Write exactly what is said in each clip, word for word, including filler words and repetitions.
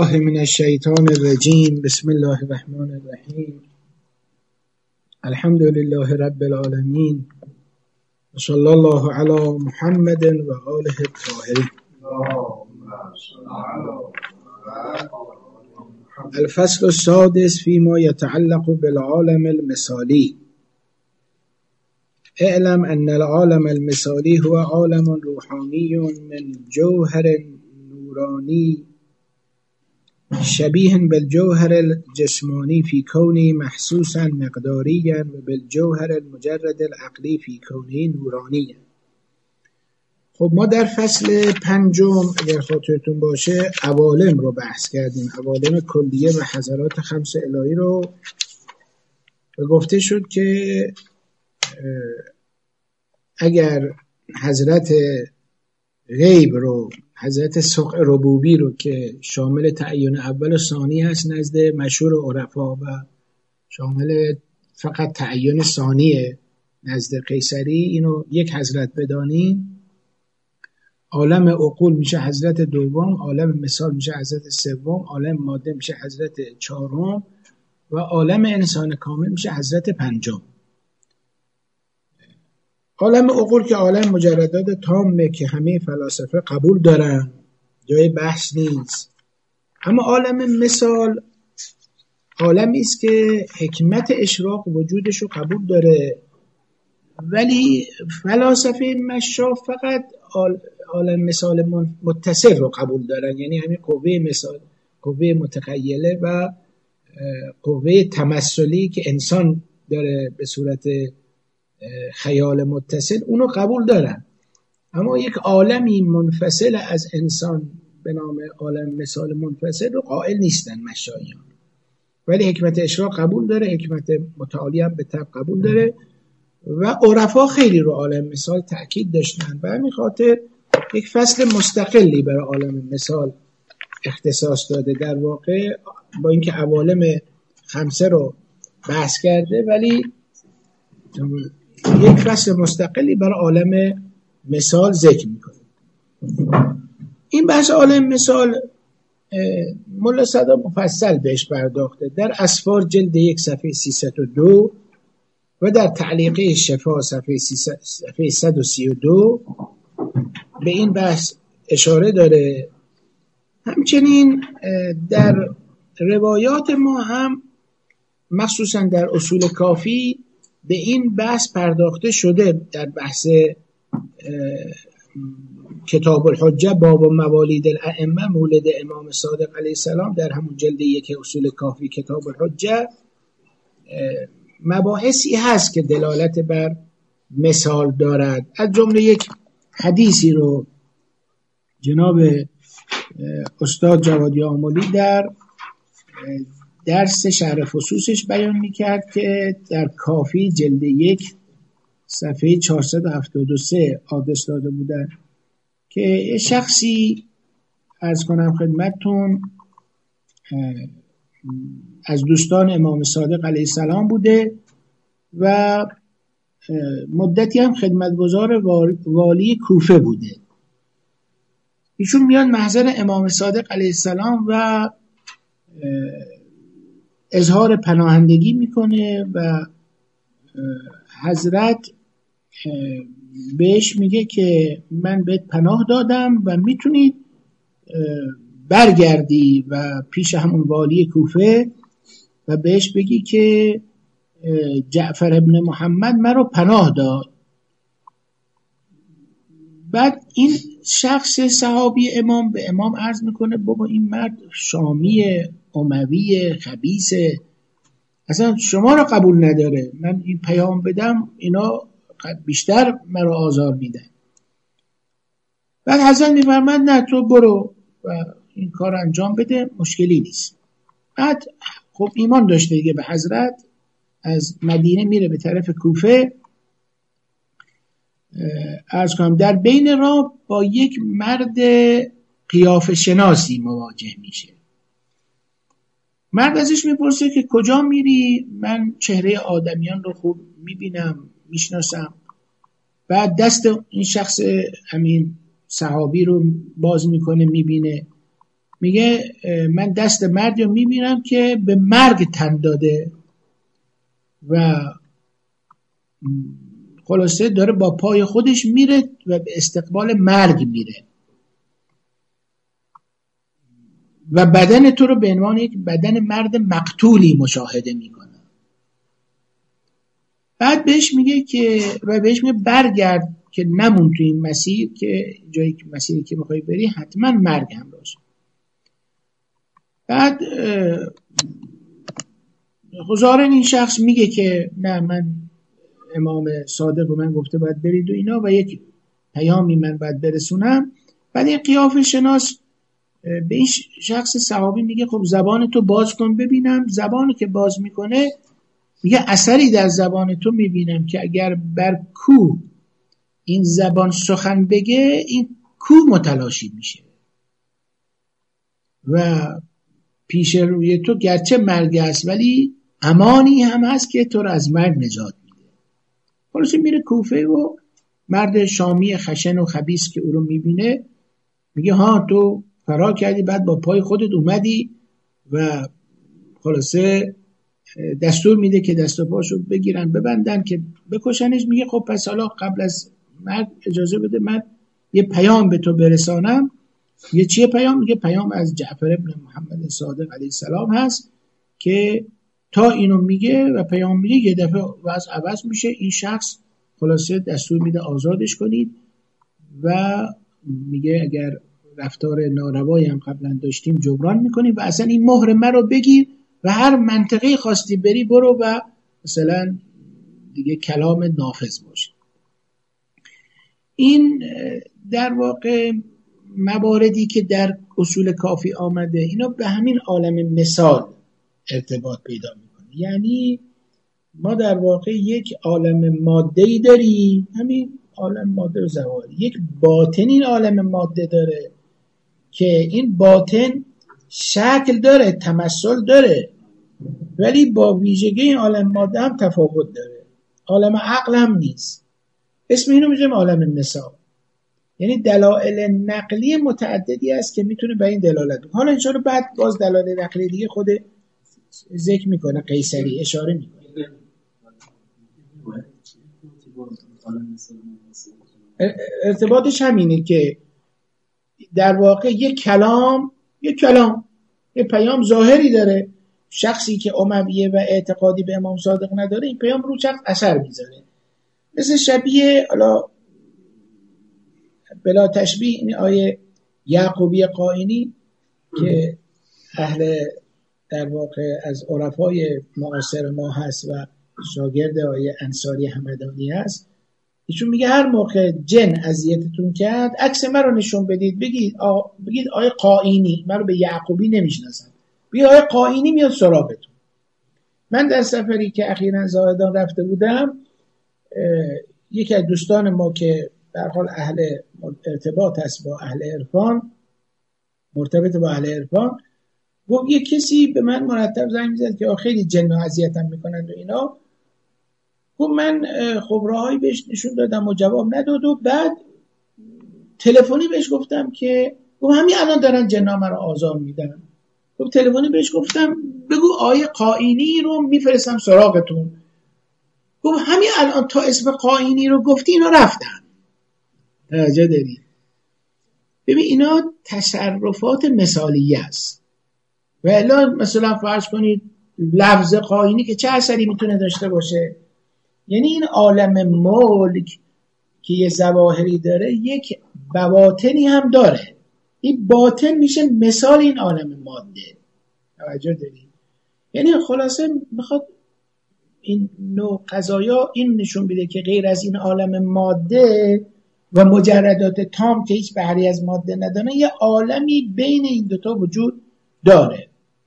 من الشیطان الرجیم. بسم الله الرحمن الرحیم. الحمد لله رب العالمین و صلی الله علی محمد و آله الطاهرین. الفصل السادس فيما يتعلق بالعالم المثالي. اعلم ان العالم المثالي هو عالم روحاني من جوهر نوراني شبیه بالجوهر الجسمانی فی کونی محسوسا مقداریا و بالجوهر المجرد العقلی فی کونی نورانیا. خب ما در فصل پنجم اگر خاطرتون باشه عوالم رو بحث کردیم، عوالم کلیه و حضرات خمس الهی رو، و گفته شد که اگر حضرت غیب رو، حضرت سقع ربوبی رو که شامل تعین اول و ثانی هست نزد مشهور عرفا و شامل فقط تعین ثانیه نزد قیصری، اینو یک حضرت بدانیم، عالم عقول میشه حضرت دوم، عالم مثال میشه حضرت سوم، عالم ماده میشه حضرت چهارم و عالم انسان کامل میشه حضرت پنجم. عالم عقول که عالم مجردات تامه که همه فلاسفه قبول دارن، جای بحث نیست. اما عالم مثال عالمی است که حکمت اشراق وجودش رو قبول داره، ولی فلاسفه مشا فقط عالم مثال متصل رو قبول دارن، یعنی همین قوه مثال، قوه متخیله و قوه تمثلی که انسان داره به صورت خیال متصل، اونو قبول دارن. اما یک عالمی منفصل از انسان به نام عالم مثال منفصل رو قائل نیستن مشایان، ولی حکمت اشراق قبول داره، حکمت متعالی هم به طب قبول داره و عرفا خیلی رو عالم مثال تأکید داشتن. به همین خاطر یک فصل مستقلی برای عالم مثال اختصاص داده. در واقع با اینکه عوالم خمسه رو بحث کرده، ولی یک فصل مستقلی برای عالم مثال ذکر میکنه. این بحث عالم مثال ملا صدرا مفصل بهش پرداخته در اسفار جلد یک صفحه سیصد و دو و در تعلیقه شفا صفحه صد و سی و دو به این بحث اشاره داره. همچنین در روایات ما هم مخصوصا در اصول کافی به این بحث پرداخته شده. در بحث کتاب الحجه باب و موالید الائمه مولد امام صادق علیه السلام، در همون جلد یک اصول کافی کتاب الحجه مباحثی هست که دلالت بر مثال دارد. از جمله یک حدیثی رو جناب استاد جوادی آملی در درس شرح فصوصش بیان میکرد که در کافی جلد یک صفحه چهارصد و هفتاد و سه آدرس داده بودن که شخصی عرض کنم خدمتتون از دوستان امام صادق علیه السلام بوده و مدتی هم خدمتگزار والی کوفه بوده. ایشون میاد محضر امام صادق علیه السلام و اظهار پناهندگی میکنه و حضرت بهش میگه که من بهت پناه دادم و میتونید برگردی و پیش همون والی کوفه و بهش بگی که جعفر ابن محمد من رو پناه داد. بعد این شخص صحابی امام به امام عرض میکنه بابا این مرد شامی اموی خبیثه، اصلا شما رو قبول نداره، من این پیام بدم اینا بیشتر مرا آزار میدن. بعد حضرت میفرماد نه تو برو و این کار انجام بده، مشکلی نیست. بعد خب ایمان داشته دیگه به حضرت، از مدینه میره به طرف کوفه. عرض کنم در بین راه با یک مرد قیافه شناسی مواجه میشه. مرد ازش میپرسه که کجا میری؟ من چهره آدمیان رو خوب میبینم، میشناسم. بعد دست این شخص همین صحابی رو باز میکنه، میبینه میگه من دست مردی رو میبینم که به مرگ تن داده و خلاصه داره با پای خودش میره و به استقبال مرگ میره و بدن تو رو به عنوان یک بدن مرد مقتولی مشاهده میکنه. بعد بهش میگه که و بهش میگه برگرد که نمون تو این مسیر، که جایی که مسیری که میخوای بری حتما مرگ هم باشه. بعد ظاهرا این شخص میگه که نه، من امام صادق و من گفته باید برید و اینا و یک پیامی من باید برسونم. بعد این قیافه شناس به این شخص صحابی میگه خب زبان تو باز کن ببینم. زبانی که باز میکنه میگه اثری در زبان تو میبینم که اگر بر کو این زبان سخن بگه این کو متلاشی میشه و پیش روی تو گرچه مرگ است ولی امانی هم هست که تو رو از مرگ نجات میده. خلاصه میره کوفه و مرد شامی خشن و خبیث که او رو میبینه میگه ها تو فرار کردی، بعد با پای خودت اومدی و خلاصه دستور میده که دست و پاشو بگیرن ببندن که بکشنش. میگه خب پس حالا قبل از مرگ اجازه بده من یه پیام به تو برسانم. یه چیه پیام؟ میگه پیام از جعفر ابن محمد صادق علیه السلام هست که تا اینو میگه و پیام میگه یه دفعه وضع عوض میشه. این شخص خلاصه دستور میده آزادش کنید و میگه اگر رفتار ناروایی هم قبلا داشتیم جبران میکنیم و اصلا این مهر من رو بگیر و هر منطقه خواستی بری برو و مثلا دیگه کلام نافذ باشه. این در واقع مواردی که در اصول کافی آمده اینا به همین عالم مثال ارتباط پیدا میکنه. یعنی ما در واقع یک عالم ماده‌ای داریم، همین عالم ماده و زوال. یک باطن این عالم ماده داره که این باطن شکل داره، تمثل داره، ولی با ویژگی این عالم ماده هم تفاوت داره. عالم عقل هم نیست. اسم اینو میذاریم عالم مثال. یعنی دلایل نقلی متعددی است که میتونه به این دلالت بکنه. حالا انشاءالله بعد باز دلایل نقلی دیگه خود ذکر میکنه، قیصری اشاره میکنه. ارتباطش همینه که در واقع یک کلام یک کلام یک پیام ظاهری داره. شخصی که امویه و اعتقادی به امام صادق نداره این پیام رو شخص اثر میذاره. مثل شبیه حالا بلا تشبیه این آیه یعقوبی قائنی که اهل در واقع از عرفای معاصر ما هست و شاگرد آیه انصاری همدانی هست. ایشون میگه هر موقع جن اذیتتون کرد عکس من رو نشون بدید، بگید آ... بگید آیه قائنی، من رو به یعقوبی نمیشناسم، بگید آیه قائنی میاد سراغتون. من در سفری که اخیراً زاهدان رفته بودم، یکی از دوستان ما که در حال اهل ارتباط هست با اهل عرفان، مرتبط با اهل عرفان، گفت یه کسی به من مرتب زنگ میزد که خیلی جن و اذیتم میکنند و اینا. خب من خب راهی بهش نشون دادم و جواب نداد و بعد تلفنی بهش گفتم که گفت همین الان دارن جنا مرا آزار میدن. خب تلفنی بهش گفتم بگو آیه قائنی رو میفرستم سراغتون. گفت همین الان تا اسم قائنی رو گفتی اینا رفتن. توجه داری؟ ببین اینا تصرفات مثالیه است. و الا مثلا فرض کنید لفظ قائنی که چه اثری میتونه داشته باشه. یعنی این عالم ملک که یه ظواهری داره یک بواطنی هم داره. این باطن میشه مثال این عالم ماده. توجه داری؟ یعنی خلاصه میخواد این نوع قضایا این نشون بده که غیر از این عالم ماده و مجردات تام که هیچ بهری از ماده نداره یه عالمی بین این دوتا وجود داره.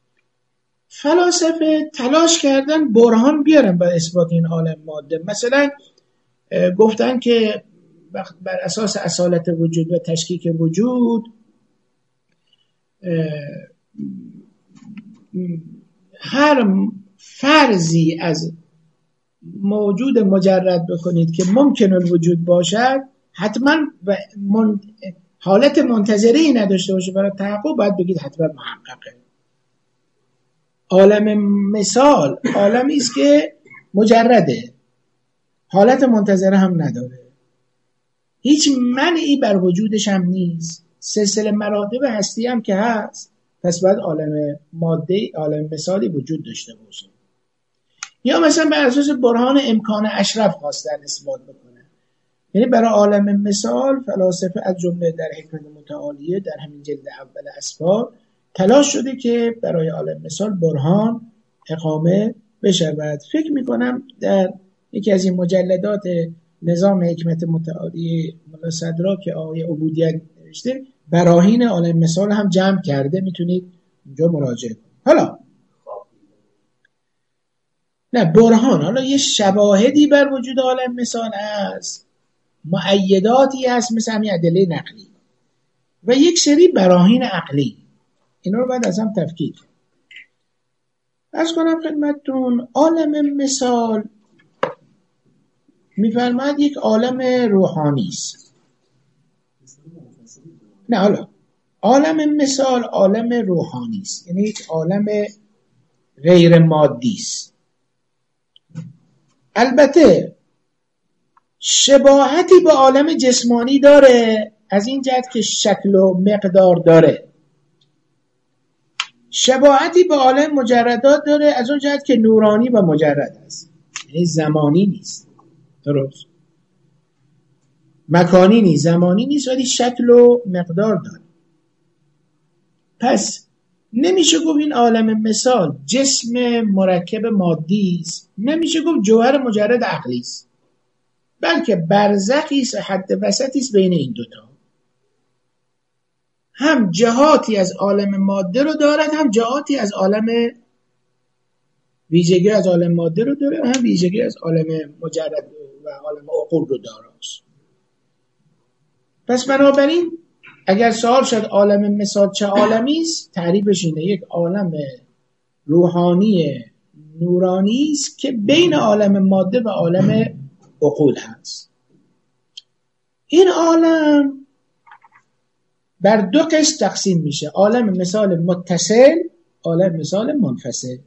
فلاسفه تلاش کردن برهان بیارن بر اثبات این عالم ماده. مثلا گفتن که بر اساس اصالت وجود و تشکیک وجود هر فرضی از موجود مجرد بکنید که ممکن الوجود باشد حتما و من حالت منتظره ای نداشته باشه برای تحقق، باید بگید حتما محققه. عالم مثال عالمی است که مجرده، حالت منتظره هم نداره، هیچ منعی بر وجودش هم نیست، سلسله مراتب هستی هم که هست، پس باید عالم ماده، عالم مثالی وجود داشته باشه. یا مثلا بر اساس برهان امکان اشرف خواستن اثبات بکنه، یعنی برای عالم مثال فلاسفه از جمله در حکمت متعالیه در همین جلد اول اسباب تلاش شده که برای عالم مثال برهان اقامه بشود. فکر میکنم در یکی از این مجلدات نظام حکمت متعالیه مولا صدرا که آقای عبودیت نوشته، براهین عالم مثال هم جمع کرده، میتونید اونجا مراجعه کنید. حالا نه برهان، حالا یه شواهدی بر وجود عالم مثال هست، مؤیداتی هست مثل همین ادله نقلی و یک سری براهین عقلی، اینا رو باید از هم تفکیک. از کنم خدمتتون عالم مثال میفرماید یک عالم روحانی است. نه حالا عالم مثال عالم روحانی است، یعنی یک عالم غیر مادی است. البته شباهتی به عالم جسمانی داره از این جهت که شکل و مقدار داره، شباهتی به عالم مجردات داره از اون جهت که نورانی و مجرد است، یعنی زمانی نیست، درست، مکانی نیست، زمانی نیست، ولی شکل و مقدار داره. پس نمیشه گفت این عالم مثال جسم مرکب مادی است، نمیشه گفت جوهر مجرد عقلی است، بلکه برزخی است، حد وسطی است بین این دوتا. هم جهاتی از عالم ماده رو دارد، هم جهاتی از عالم ویژگی از عالم ماده رو داره، هم ویژگی از عالم مجرد و عالم عقول رو داراست. پس بنابراین اگر سوال شد عالم مثال چه عالمی است، تعریفش اینه: یک عالم روحانی نورانی است که بین عالم ماده و عالم عقول هست. این عالم بر دو قسم تقسیم میشه: عالم مثال متصل، عالم مثال منفصل.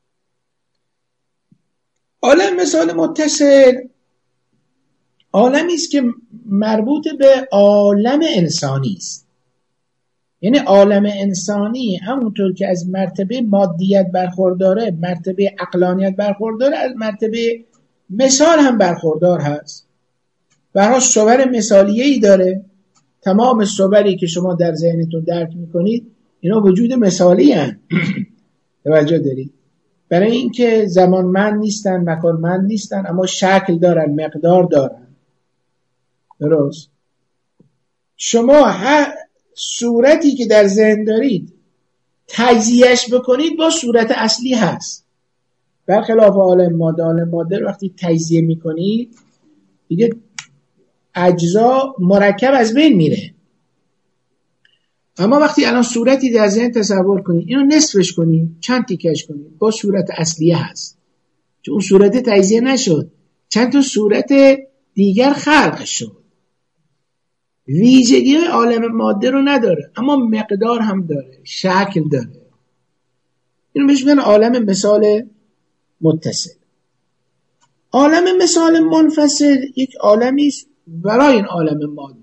عالم مثال متصل عالمی است که مربوط به عالم انسانی است، یعنی عالم انسانی همونطور که از مرتبه مادیت برخورداره، مرتبه عقلانیت برخورداره، از مرتبه مثال هم برخوردار هست. برای صور مثالیه‌ای داره. تمام صوری که شما در ذهنتون درک میکنید اینا وجود مثالی هستند. توجه دارید؟ برای اینکه زمانمند نیستن، مکانمند نیستن، اما شکل دارن، مقدار دارن. درست؟ شما هر صورتی که در ذهن دارید تجزیهش بکنید با صورت اصلی هست. برخلاف عالم ماده، عالم ماده رو وقتی تجزیه میکنید دیگه اجزا مرکب از بین میره. اما وقتی الان صورتی در ذهن تصور کنید، اینو نصفش کنید، چند تیکش کنید، با صورت اصلیه هست، چون اون صورت تجزیه نشد، چند تا صورت دیگر خلق شد. ویژگی عالم ماده رو نداره، اما مقدار هم داره، شکل داره. اینو بهش میگن عالم مثال متصل. عالم مثال منفصل یک عالمی است برای این عالم ماده.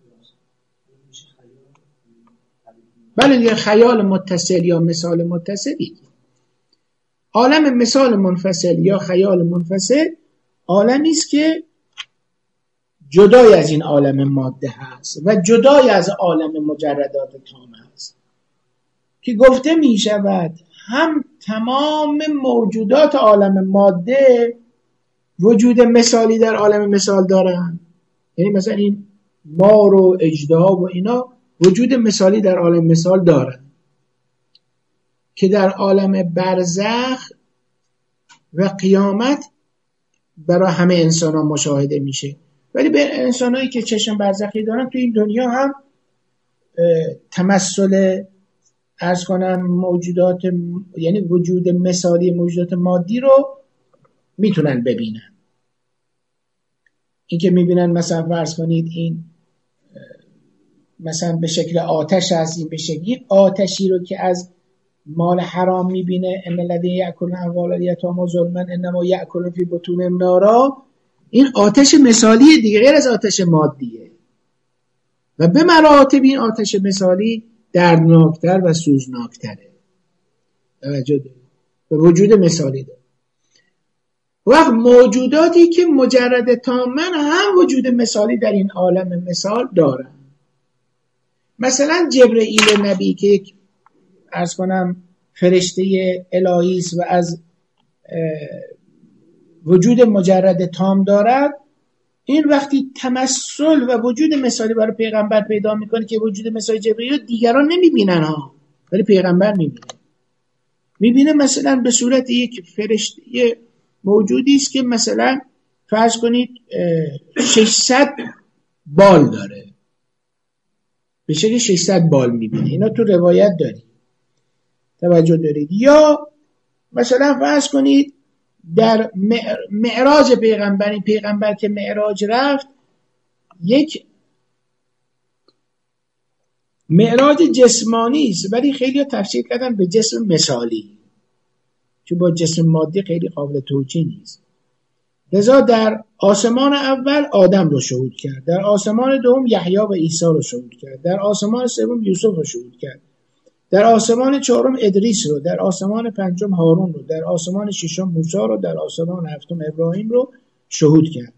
بله یه خیال متصل یا مثال متصلی. عالم مثال منفصل یا خیال منفصل عالمی است که جدای از این عالم ماده هست و جدای از عالم مجردات تام هست، که گفته می شود هم تمام موجودات عالم ماده وجود مثالی در عالم مثال دارن، یعنی مثلا این مار و اژدها و اینا وجود مثالی در عالم مثال دارن که در عالم برزخ و قیامت برای همه انسان ها مشاهده میشه. ولی به انسان هایی که چشم برزخی دارن تو این دنیا هم تمثل عرض کنم موجودات، یعنی وجود مثالی موجودات مادی رو میتونن ببینن. این که میبینن مثلا فرض کنید این مثلا به شکل آتش هست، این به شکلی آتشی رو که از مال حرام میبینه، ان الذین یأکلون اموال الیتامی ظلما انما یأکلون فی بطونهم نارا، این آتش مثالی دیگه، غیر از آتش مادیه و به مراتب این آتش مثالی دردناکتر و سوزناکتره. توجه دارید؟ به وجود مثالی داره. وقت موجوداتی که مجرد تامن هم وجود مثالی در این عالم مثال دارن. مثلا جبرئیل نبی که یک عرض کنم فرشته الهی است و از وجود مجرد تام دارد، این وقتی تمثل و وجود مثالی برای پیغمبر پیدا میکنه که وجود مثالی جبرئیل دیگران نمیبینن ها، ولی پیغمبر میبینه. میبینه مثلا به صورت یک فرشته موجودی است که مثلا فرض کنید ششصد بال داره، به شکل ششصد بال میبینه. اینا تو روایت دارید، توجه دارید. یا مثلا فرض کنید در معراج پیغمبر، این پیغمبر که معراج رفت، یک معراج جسمانی است ولی خیلی تفسیر کردن به جسم مثالی، چون با جسم مادی خیلی قابل توجیه نیست. لذا در آسمان اول آدم رو شهود کرد، در آسمان دوم یحیی و عیسی رو شهود کرد، در آسمان سوم یوسف رو شهود کرد، در آسمان چهارم ادریس رو، در آسمان پنجم هارون رو، در آسمان ششم موسی رو، در آسمان هفتم ابراهیم رو شهود کرد.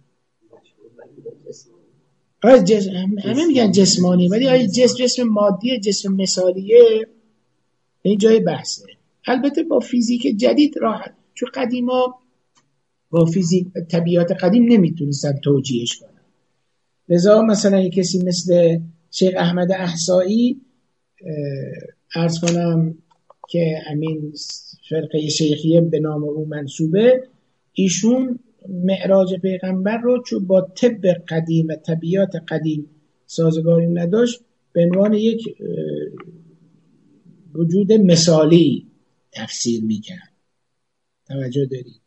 آیا جسم همه میگن جسمانی، ولی آیا جسم جسم مادی جسم مثالیه؟ این جای بحثه. البته با فیزیک جدید راحت، چون قدیما با فیزیک طبیعت قدیم نمیتونستن توجیهش کنن. لذا مثلا یک کسی مثل شیخ احمد احصایی عرض کنم که همین فرقه شیخیه به نام او منسوبه، ایشون معراج پیغمبر رو چون با طب قدیم و طبیعت قدیم سازگاری نداشت، به عنوان یک وجود مثالی تفسیر میکرد. توجه دارید؟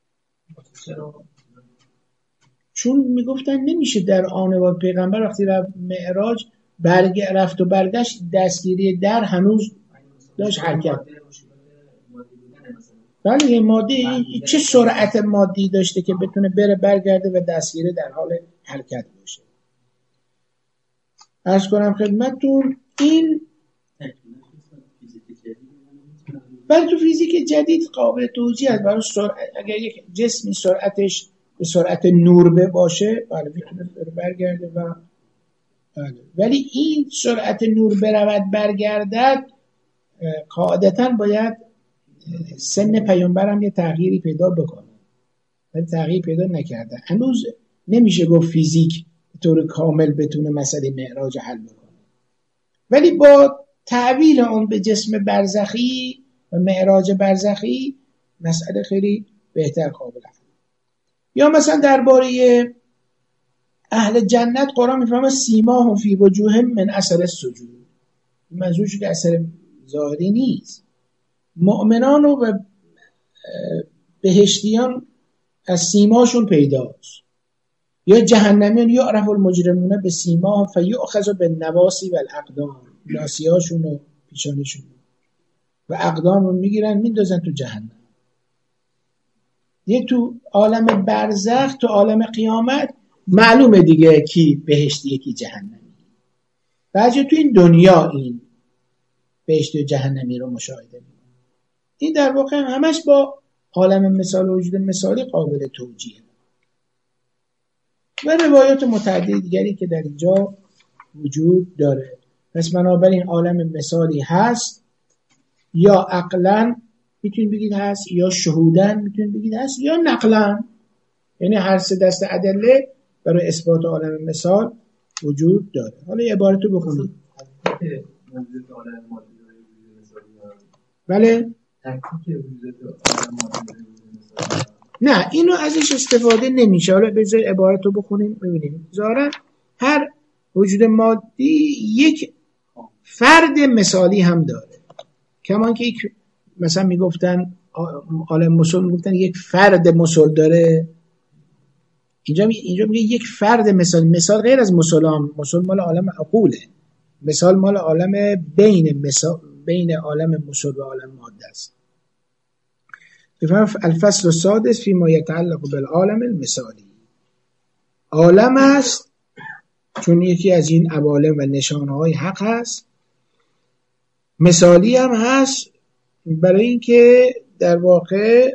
چون میگفتن نمیشه در آن و پیغمبر وقتی رفت معراج برگ رفت و برگشت، دستگیری در هنوز داشت حرکت. بله یه مادی چه سرعت مادی داشته که بتونه بره برگرده و دستگیری در حال حرکت باشه. عرض کنم خدمتتون این برای تو فیزیک جدید قابل توجیه است. برای سرعت، اگر یک جسمی سرعتش به سرعت نور باشه بله میتونه برگرده و بله. ولی این سرعت نور برود برگردد قاعدتاً باید سن پیامبر هم یه تغییری پیدا بکنه، ولی تغییر پیدا نکرده. هنوز نمیشه گفت فیزیک به طور کامل بتونه مسئله معراج حل بکنه، ولی با تعبیر اون به جسم برزخی و معراج برزخی مسئله خیلی بهتر قابل حل. یا مثلا درباره اهل جنت قرآن میفهمه سیماهم فی وجوههم من اثر السجود، منظورش که اثر ظاهری نیست. مؤمنان و بهشتیان از سیماشون پیداست. یا جهنمیان یعرف المجرمون به سیماهم فیؤخذ بالنواصی والاقدام، ناصیه‌هاشون و پیشانیشون و اقدامون میگیرن میندازن تو جهنم. یه تو عالم برزخ، تو عالم قیامت معلومه دیگه کی بهشتی کی جهنمی. بعضی تو این دنیا این بهشتی و جهنمی رو مشاهده می‌کنن. این در واقع همش با عالم مثال و وجود مثالی قابل توجیه و روایات متعدد دیگری که در اینجا وجود داره. پس بنابراین عالم مثالی هست، یا عقلاً میتونید بگید هست، یا شهوداً میتونید بگید هست، یا نقلاً. یعنی هر سه دسته ادله برای اثبات عالم مثال وجود داره. حالا یه عبارتو بخونید. بله؟ نه اینو ازش استفاده نمیشه. حالا بذار عبارتو بخونیم ببینیم. ظاهرا هر وجود مادی یک فرد مثالی هم داره. کمان که یک مثلا میگفتن عالم مثل میگفتن یک فرد مثل داره، اینجا می اینجا میگه یک فرد مثال. مثال غیر از مثلام، مثل مال عالم عقوله. مثال مال عالم بین مثال بین عالم مثال و عالم ماده است. الفصل السادس فيما يتعلق بالعالم المثالی. عالم است چون یکی از این عوالم و نشانه های حق هست، مثالی هم هست برای اینکه در واقع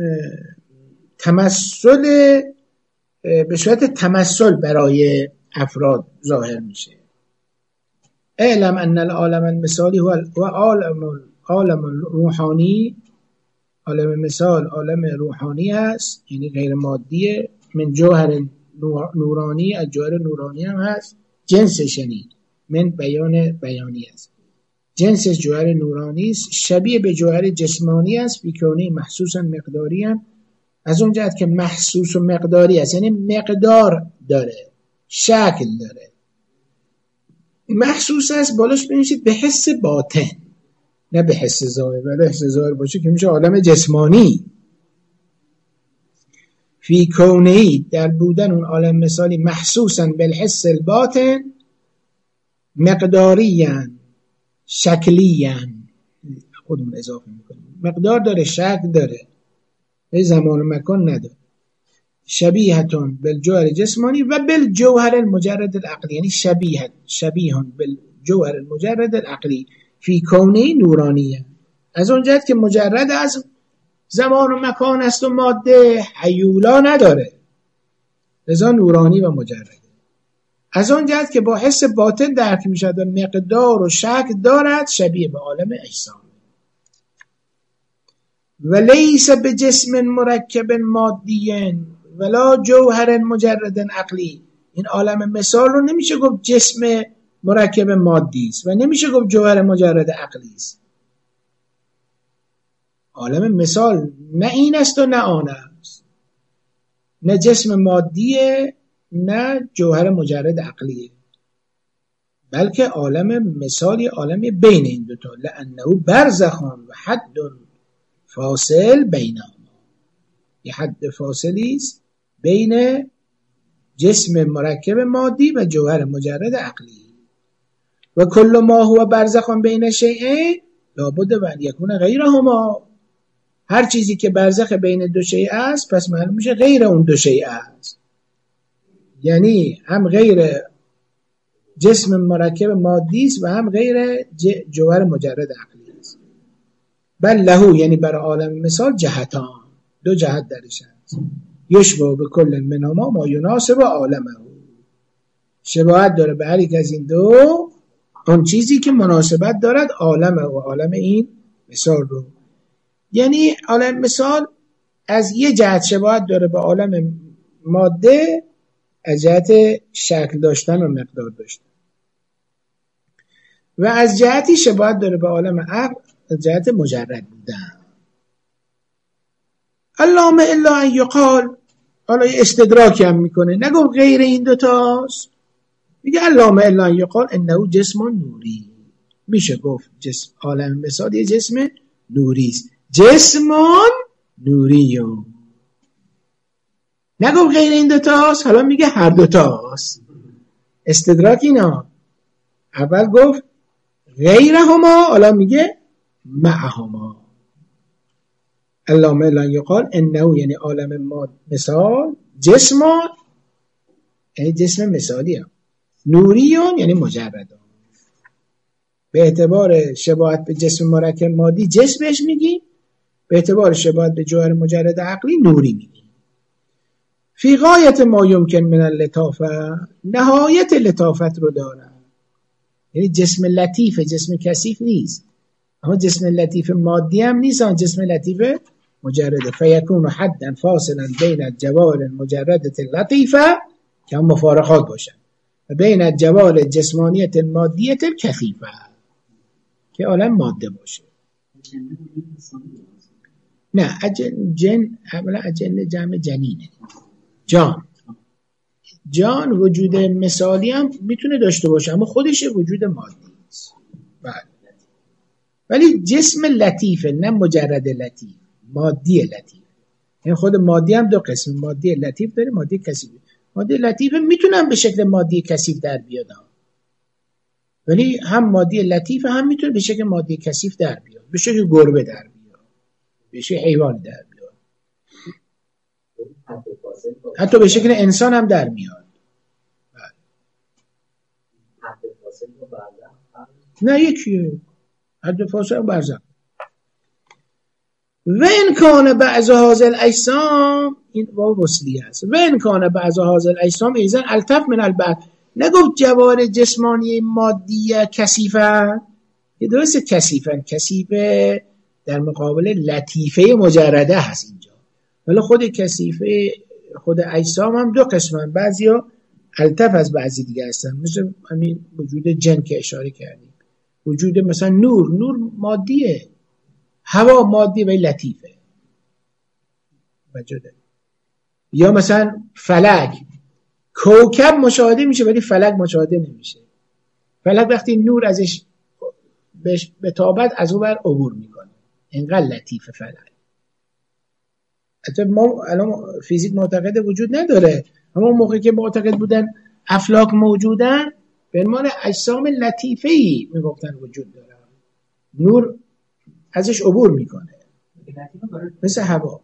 تمثل به صورت تمثل برای افراد ظاهر میشه. اعلم ان العالم المثالی هو عالم عالم روحانی. عالم مثال عالم روحانی هست، یعنی غیر مادیه. من جوهر نورانی، از جوهر نورانی هم هست. جنس شنید من بیان بیانی است، جنس جوهر نورانی است. شبیه به جوهر جسمانی است، بیکونه محسوسا مقداری هم، از اون جهت که محسوس و مقداری است، یعنی مقدار داره، شکل داره. محسوس است بالاش بنویسید به حس باطن، نه به حس ظاهر. ولی حس ظاهر باشه که میشه عالم جسمانی. فی کونهی، در بودن اون عالم مثالی، محسوسا بالحس الباطن، مقداریان شکلیان، خودمون اضافه میکنیم، مقدار داره، شکل داره، به زمان و مکان نداره. شبیهتون بالجوهر جسمانی و بالجوهر المجرد العقلی، یعنی شبیه شبیهن بالجوهر المجرد العقلی فی کونه نورانیه، از اون جهت که مجرد از زمان و مکان است و ماده، حیولا نداره، لذا نورانی و مجرده. از اون جهت که با حس باطن درک میشد و مقدار و شکل دارد، شبیه به عالم اجسام. و لیس به جسم مرکب مادی ولا جوهر مجرد عقلی. این عالم مثال رو نمیشه گفت جسم مرکب مادی است و نمیشه گفت جوهر مجرد عقلی است. عالم مثال نه این است و نه آن است، نه جسم مادیه نه جوهر مجرد عقلیه، بلکه عالم مثال یه عالم بین این دوتا. لانه برزخان و حد فاصل بینهما، یه حد فاصلی است بین جسم مرکب مادی و جوهر مجرد عقلی. و کل ما هو برزخان بین شیئین لابد و ان یکون غیرهما. هر چیزی که برزخ بین دو شیء است پس معلوم میشه غیر اون دو شیء است، یعنی هم غیر جسم مرکب مادی است و هم غیر جوهر مجرد عقلی است. بل له، یعنی برای عالم مثال جهتان، دو جهت درش هست. یشبه به کل منهما ما یناسب عالمه، شباهت داره به هر یک از این دو اون چیزی که مناسبت دارد عالمه و عالم این مثال رو. یعنی عالم مثال از یه جهت شباهت داره به عالم ماده، از جهت شکل داشتن و مقدار داشتن، و از جهتی شباهت داره به عالم عقل، از جهت مجرد بودن. اللهم الا ان یقال، حالا یه استدراکی هم میکنه، نگو غیر این دوتاست، میگه اللهم الا ان یقال انه جسم نوری. میشه گفت جسم عالم مثال یه جسم نوری است، جسمان نوریو. نگو غیر این دوتاست، حالا میگه هر دوتاست. استدراک اینا، اول گفت غیرهما، حالا میگه معهما. اللهم الا ان یقال انه، یعنی عالم مثال جسمان، یعنی جسم مثالی هم. نوریون یعنی مجردان. به اعتبار شباهت به جسم مرکب مادی جسم بهش میگیم، به اعتبار شباهت به جوهر مجرد عقلی نوری میگیم. فی غایت ما یمکن من اللطافه، نهایت لطافت رو داره، یعنی جسم لطیف، جسم کثیف نیست، اما جسم لطیف مادی هم نیست، اما جسم لطیف مجرد. فیکون حدا فاصلا بین الجوار المجردة اللطیفه که هم مفارقات باشن و بین الجوار الجسمانیة المادیة الکثیفه که عالم ماده باشه. نه اجن جن اولا اجن جمع جنینه، جان. جان وجود مثالی هم میتونه داشته باشه اما خودش وجود مادی است. بله. ولی جسم لطیفه، نه مجرد لطیف، مادی لطیف. این خود مادی هم دو قسم، مادی لطیف داره، مادی کثیف. مادی لطیف میتونم به شکل مادی کثیف در بیادم، ولی هم ماده لطیف هم میتونه به شکل ماده کثیف در بیاد، به شکل گربه در بیاد، به شکل حیوان در بیاد، حتی به شکل انسان هم در میاد. نه یکیه، حد فاصله برزخ. و این کان بعض هازل اجسام، این واو وصلی است، و این کان بعض هازل اجسام ایزن الطف من البعض. نگفت جوار جسمانی مادی کثیفن، یه درست کثیفن، کثیفه در مقابل لطیفه مجرده هست اینجا، ولی خود کثیفه خود اجسام هم دو قسمن، بعضی ها الطف از بعضی دیگه هستن، مثل همین وجود جن که اشاره کردیم، وجود مثلا نور، نور مادیه، هوا مادی و لطیفه وجوده. یا مثلا فلک، کوکب مشاهده میشه ولی فلک مشاهده نمیشه. فلک وقتی نور ازش به تابت از اون بر عبور میکنه، اینقدر لطیفه فلک. حتی ما الان فیزیک معتقد وجود نداره، اما موقعی که معتقد بودن افلاک موجودن به عنوان اجسام لطیفه‌ای میگفتن وجود داره، نور ازش عبور میکنه مثل هوا.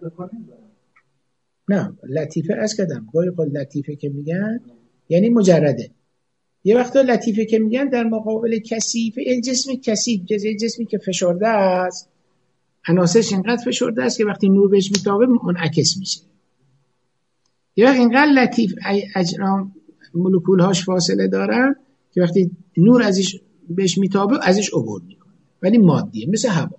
نه لطیفه از کدم گاهی قول لطیفه که میگن یعنی مجرده، یه وقتا لطیفه که میگن در مقابل کثیفه، این جسم کثیف، جسمی جسمی که فشرده است، عناصرش اینقدر فشرده است که وقتی نور بهش میتابه منعکس میشه. یه وقت اینقدر لطیف اجرام مولکولهاش فاصله دارن که وقتی نور ازش بهش میتابه ازش عبور میکنه، ولی مادیه مثل هوا.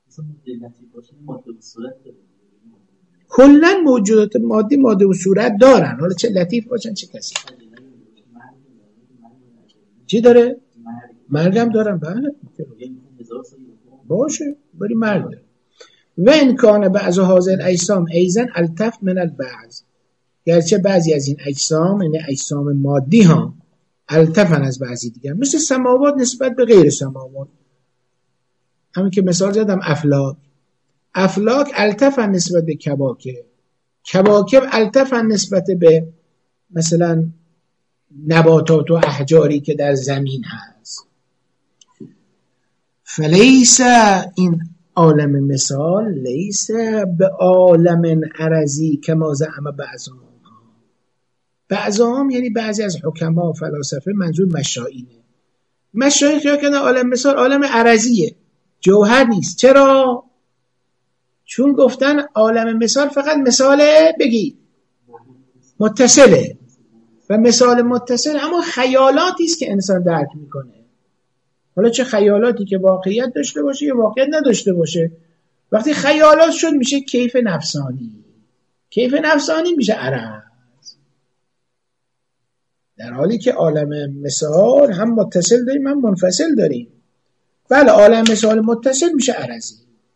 کلن موجودات مادی ماده و صورت دارن، حالا چه لطیف باشن چه کثیف. چی داره؟ مرگ هم دارن، بله باشه، ولی مرگ داره. و این کان بعض حاضر اجسام ایزن الطف من البعض، گرچه بعضی از این اجسام، یعنی اجسام مادی ها، الطفن از بعضی دیگر، مثل سماوات نسبت به غیر سماوات. همین که مثال زدم افلاک، افلاک الطفن نسبت به کواکب، کواکب الطفن نسبت به مثلا نباتات و احجاری که در زمین هست. فلیس این عالم مثال لیس به عالم عرضی کما زعم بعضهم، بعضهم یعنی بعضی از حکما و فلاسفه، منظور مشایینه. مشایین خیال کنه عالم مثال عالم عرضیه، جوهر نیست. چرا؟ چون گفتن عالم مثال فقط مثاله بگی متصله، و مثال متصل اما خیالاتی است که انسان درک میکنه. حالا چه خیالاتی که واقعیت داشته باشه یا واقعیت نداشته باشه، وقتی خیالات شد میشه کیف نفسانی، کیف نفسانی میشه عرض، در حالی که عالم مثال هم متصل داریم هم منفصل داریم. بله عالم مثال متصل میشه عرضی.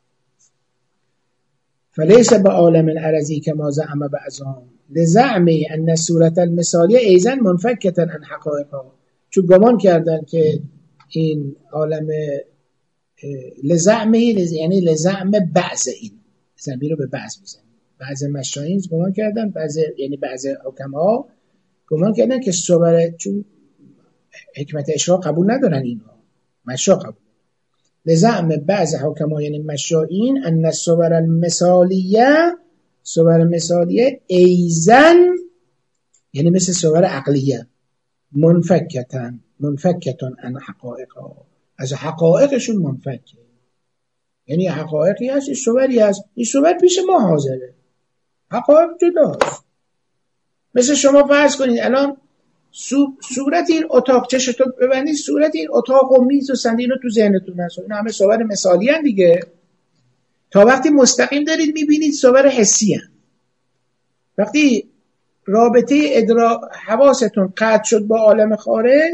فلیس به عالم العرضی کما زعم بعضهم لزعم ان صورت المثالیه ایزن منفکتا عن حقایقها، چون گمان کردن که این عالم لزعمه یعنی لزعم بعض، این ضمیر رو به بعض میزنیم، بعض مشایین گمان کردن، بعض یعنی بعض حکما گمان کردن که صور، چون حکمت اشراق قبول ندارن اینها، مشا قبول، لزعم بعض حکما یعنی مشایین ان الصور المثالیه، صور مثالیه ایزن یعنی مثل صور عقلیه، منفکتن منفکتن عن حقایقها، از حقایقشون منفکه، یعنی حقایقی هست، این صوری هست، این صور پیش ما حاضره، حقایق جداست. مثل شما فرض کنید الان صورت این اتاق، چشتو ببندید صورت این اتاق و میز و صندلی رو تو ذهنتون هست، این همه صور مثالی هست دیگه. تا وقتی مستقیم دارید میبینید صور حسی هست. وقتی رابطه ادراک حواستون قطع شد با عالم خارج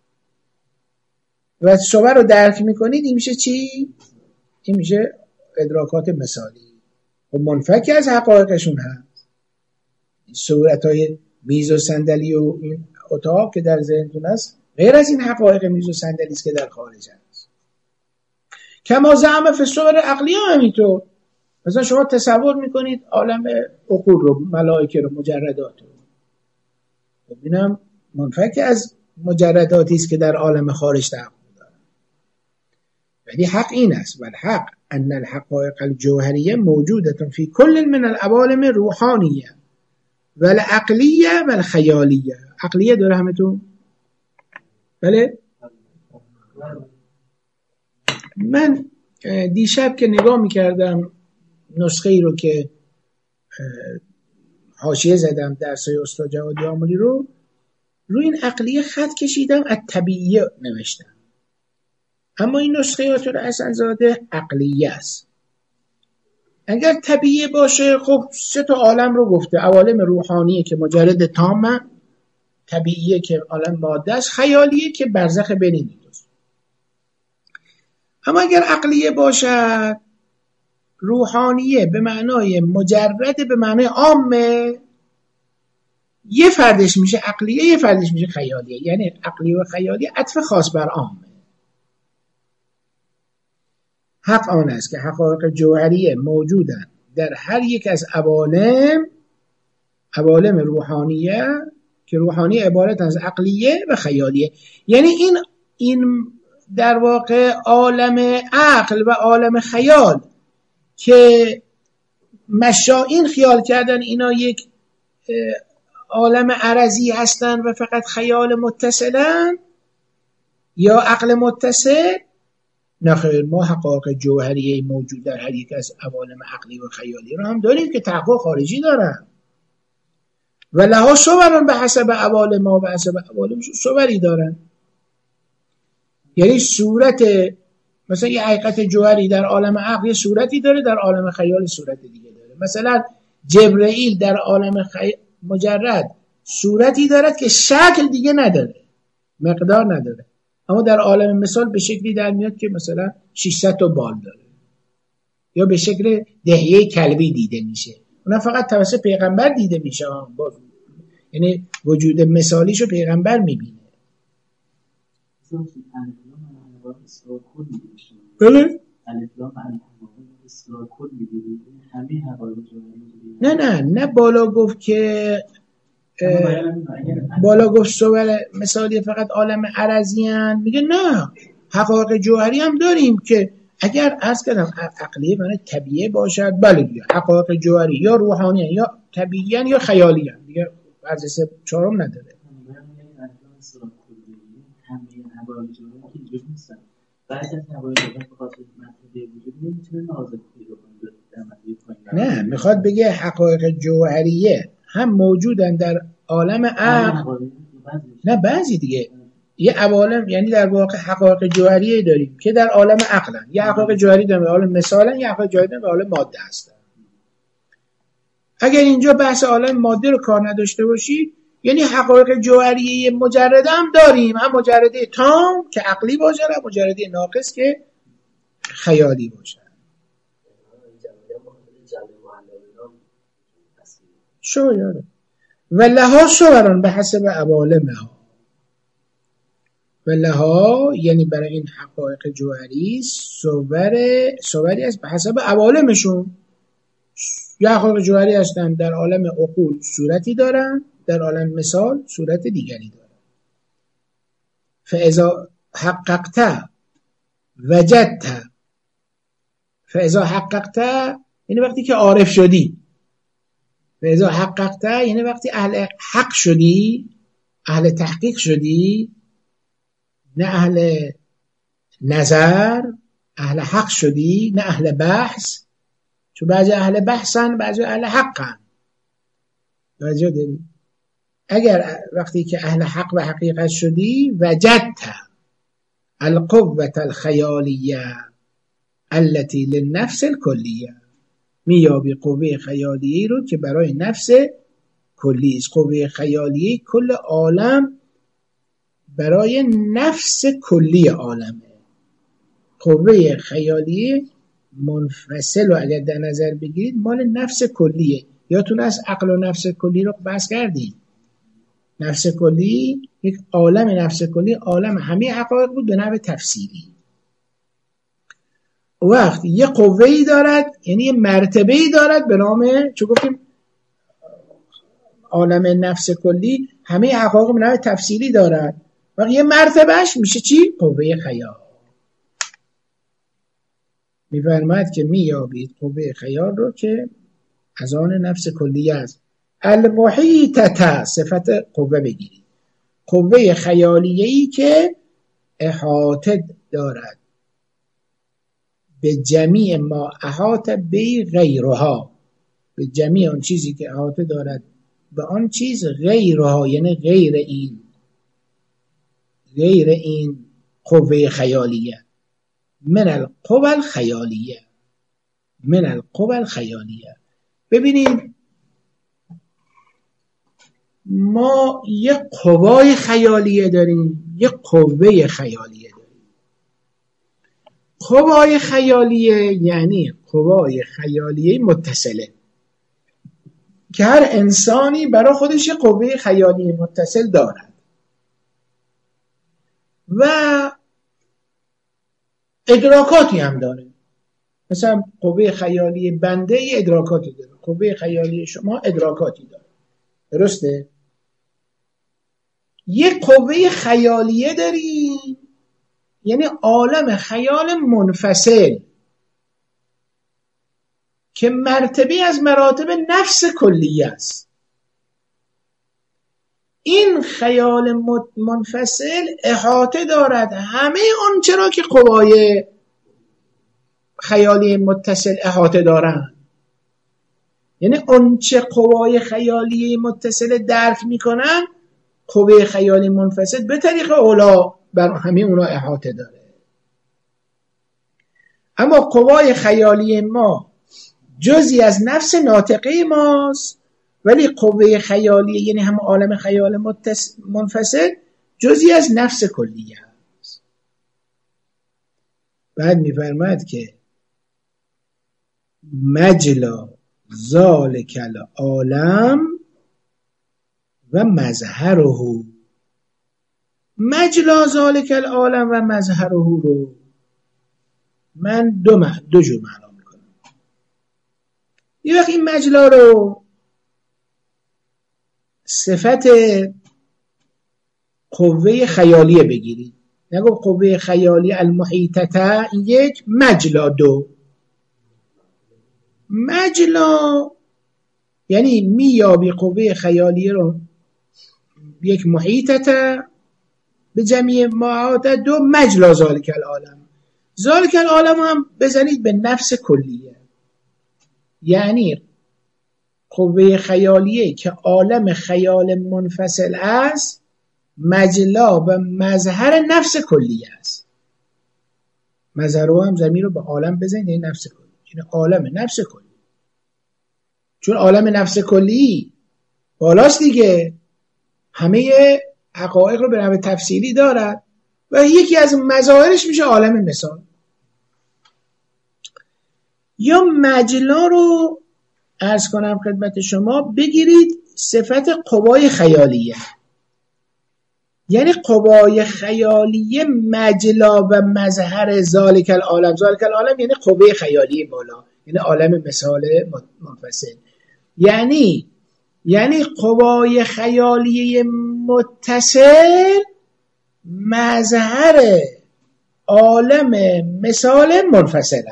و صور رو درک میکنید، این میشه چی؟ این میشه ادراکات مثالی و منفک از حقایقشون هست. صورتهای میز و صندلی و این اتاق که در ذهنتون هست غیر از این حقایق میز و صندلی است که در خارج هست. کما زعم فی الصور عقلیه همینطور. مثلا شما تصور میکنید عالم عقول رو، ملائکه رو، مجردات رو، ببینم منفک از مجرداتی است که در عالم خارج تحقق دارند. ولی حق این است، والحق ان الحقائق الجوهریه موجودة فی کل من العوالم روحانیه والعقلیه والخیالیه. عقلیه داره همتون؟ بله؟ من دیشب که نگاه میکردم نسخه ای رو که حاشیه زدم درسای استاد جوادی آملی رو، روی این عقلیه خط کشیدم، از طبیعیه نوشتم، اما این نسخه آیت حسن زاده عقلیه است. اگر طبیعیه باشه خب سه تا عالم رو گفته، عوالم روحانیه که مجرد تامه، طبیعیه که عالم ماده است، خیالیه که برزخ بین این دوست. اما اگر عقلیه باشد، روحانیه به معنای مجرد، به معنای عامه، یه فردش میشه عقلیه، یه فردش میشه خیالیه. یعنی عقلیه و خیالیه عطف خاص بر عامه. حق آن است که حقایق جوهریه موجودن در هر یک از عوالم، عوالم روحانیه که روحانی عبارت از عقلیه و خیالیه. یعنی این این در واقع عالم عقل و عالم خیال که مشائین خیال کردن اینا یک عالم عرضی هستن و فقط خیال متصلن یا عقل متصل، نخیر، ما حقایق جوهریه موجود در هر یک از عوالم عقلی و خیالی رو هم داریم که تحقق خارجی دارن و لها صورن به حسب عوالم ما، به حسب عوالم صوری دارن. یعنی صورت، مثلا یه حقیقت جوهری در عالم عقل یه صورتی داره، در عالم خیال صورت دیگه داره. مثلا جبرئیل در عالم خی... مجرد صورتی دارد که شکل دیگه نداره، مقدار نداره، اما در عالم مثال به شکلی در میاد که مثلا ششصد تا بال داره، یا به شکل دهیه کلبی دیده میشه. اونم فقط توسط پیغمبر دیده میشه، یعنی وجود مثالیشو پیغمبر میبینه. بله؟ نه نه نه بالا گفت که بالا گفت سوال مثالی فقط عالم عرضی هن. میگه نه، حقایق جوهری هم داریم که اگر عرض کردم عقلیه معنی طبیعه باشد، بله دیگه حقایق جوهری یا روحانی هن، یا طبیعی هن، یا خیالی هن دیگه، ارزش چهارم نداره. نه، میخواد بگه حقایق جوهریه هم موجودن در عالم عقل، نه بعضی دیگه یه عوالم، یعنی در واقع حقایق جوهریه داریم که در عالم عقلن، یه حقایق جوهری داریم در عالم مثالن، یه حقایق جوهری داریم در عالم ماده هستن. اگر اینجا بحث عالم ماده رو کار نداشته باشی، یعنی حقایق جوهریه مجرده هم داریم، هم مجرده تام که عقلی باشه، هم مجرده ناقص که خیالی باشه. شاید و لها صورن به حسب عوالمها، و لها یعنی برای این حقایق جوهری صور صوری است به حسب عوالمشون. یا حقایق جوهری هستن در عالم عقول صورتی دارن، در عالم مثال صورت دیگری دارن. فاذا حققت وجدت، فاذا حققت یعنی وقتی که عارف شدی، فاذا حققت یعنی وقتی اهل حق شدی، اهل تحقیق شدی، نه اهل نظر، اهل حق شدی، نه اهل بحث، چون بعضی اهل بحثن، بعضی اهل حقن. توجه داری؟ اگر وقتی که اهل حق و حقیقت شدی، وجدت القوة الخیالیه التي للنفس الکلیه، میابی قوه خیالیه رو که برای نفس کلی است. قوه خیالیه کل عالم برای نفس کلی عالمه. قوه خیالیه منفصل و اگر در نظر بگیرید مال نفس کلیه. یادتون از عقل و نفس کلی رو بحث کردیم. نفس کلی یک عالم، نفس کلی عالم همه حقایق بود به نحو تفسیری. وقت یه قوه‌ای دارد، یعنی یه مرتبه‌ای دارد به نام، چون گفتیم عالم نفس کلی همه حقایق به نحو تفسیری دارد. و یه مرتبهش میشه چی؟ قوه خیال. میفرماید که مییابید قوه خیال رو که از آن نفس کلیه است. المحیطه صفت قوه بگیرید، قوه خیالیه‌ای که احاطه دارد به جمیع ما احاطه به غیرها، به جمیع آن چیزی که احاطه دارد به آن چیز غیرها، یعنی غیر این غیر این قوه خیالیه. من القوى الخیالیه، من القوى الخیالیه. ببینید ما یک قوای خیالیه داریم، یک قوه خیالیه داریم. قوای خیالیه یعنی قوای خیالیه متصله که هر انسانی برای خودش یک قوه خیالی متصل دارد و ادراکاتی هم داره. مثلا قوه خیالی بنده ای ادراکاتی داره، قوه خیالی شما ادراکاتی داره، درسته؟ یک قوه خیالیه داریم یعنی عالم خیال منفصل که مرتبه از مراتب نفس کلیه است. این خیال منفصل احاطه دارد همه اون چرا که قوای خیالی متصل احاطه دارند. یعنی اون چه قوای خیالی متصل درک میکنن قوه خیالی منفصل به طریق اولا بر همه اونا احاطه داره. اما قوای خیالی ما جزئی از نفس ناطقه ماست، ولی قوه خیالی یعنی هم عالم خیال منفصل جزئی از نفس کلیه است. بعد میفرماید که مجلا ذالک العالم و مظهره. مجلا ذالک العالم و مظهره رو من دو معنی دو جور معنا میکنم. یه وقت این مجلا رو صفت قوه خیالیه بگیرید، نگو قوه خیالی المحیطه یک، مجلا دو. مجلا یعنی میابی قوه خیالیه رو یک محیطه به جمعی معاده، دو مجلا ذالک العالم. ذالک العالم هم بزنید به نفس کلیه، یعنی قوه خیالیه که عالم خیال منفصل است مجلا و مظهر نفس کلیه است. مظهر رو هم ضمیر رو به عالم بزنید، این نفس کلی، یعنی عالم نفس کلی. چون عالم نفس کلی بالاست دیگه، همه حقایق رو به نحو تفصیلی دارد و یکی از مظاهرش میشه عالم مثال. یا مجلا رو عرض کنم خدمت شما بگیرید صفت قوای خیالیه، یعنی قوای خیالیه مجلا و مظهر ذالک العالم. ذالک العالم یعنی قوه خیالی بالا، یعنی عالم مثال منفصل، یعنی یعنی قوای خیالی متصل مظهر عالم مثال منفصل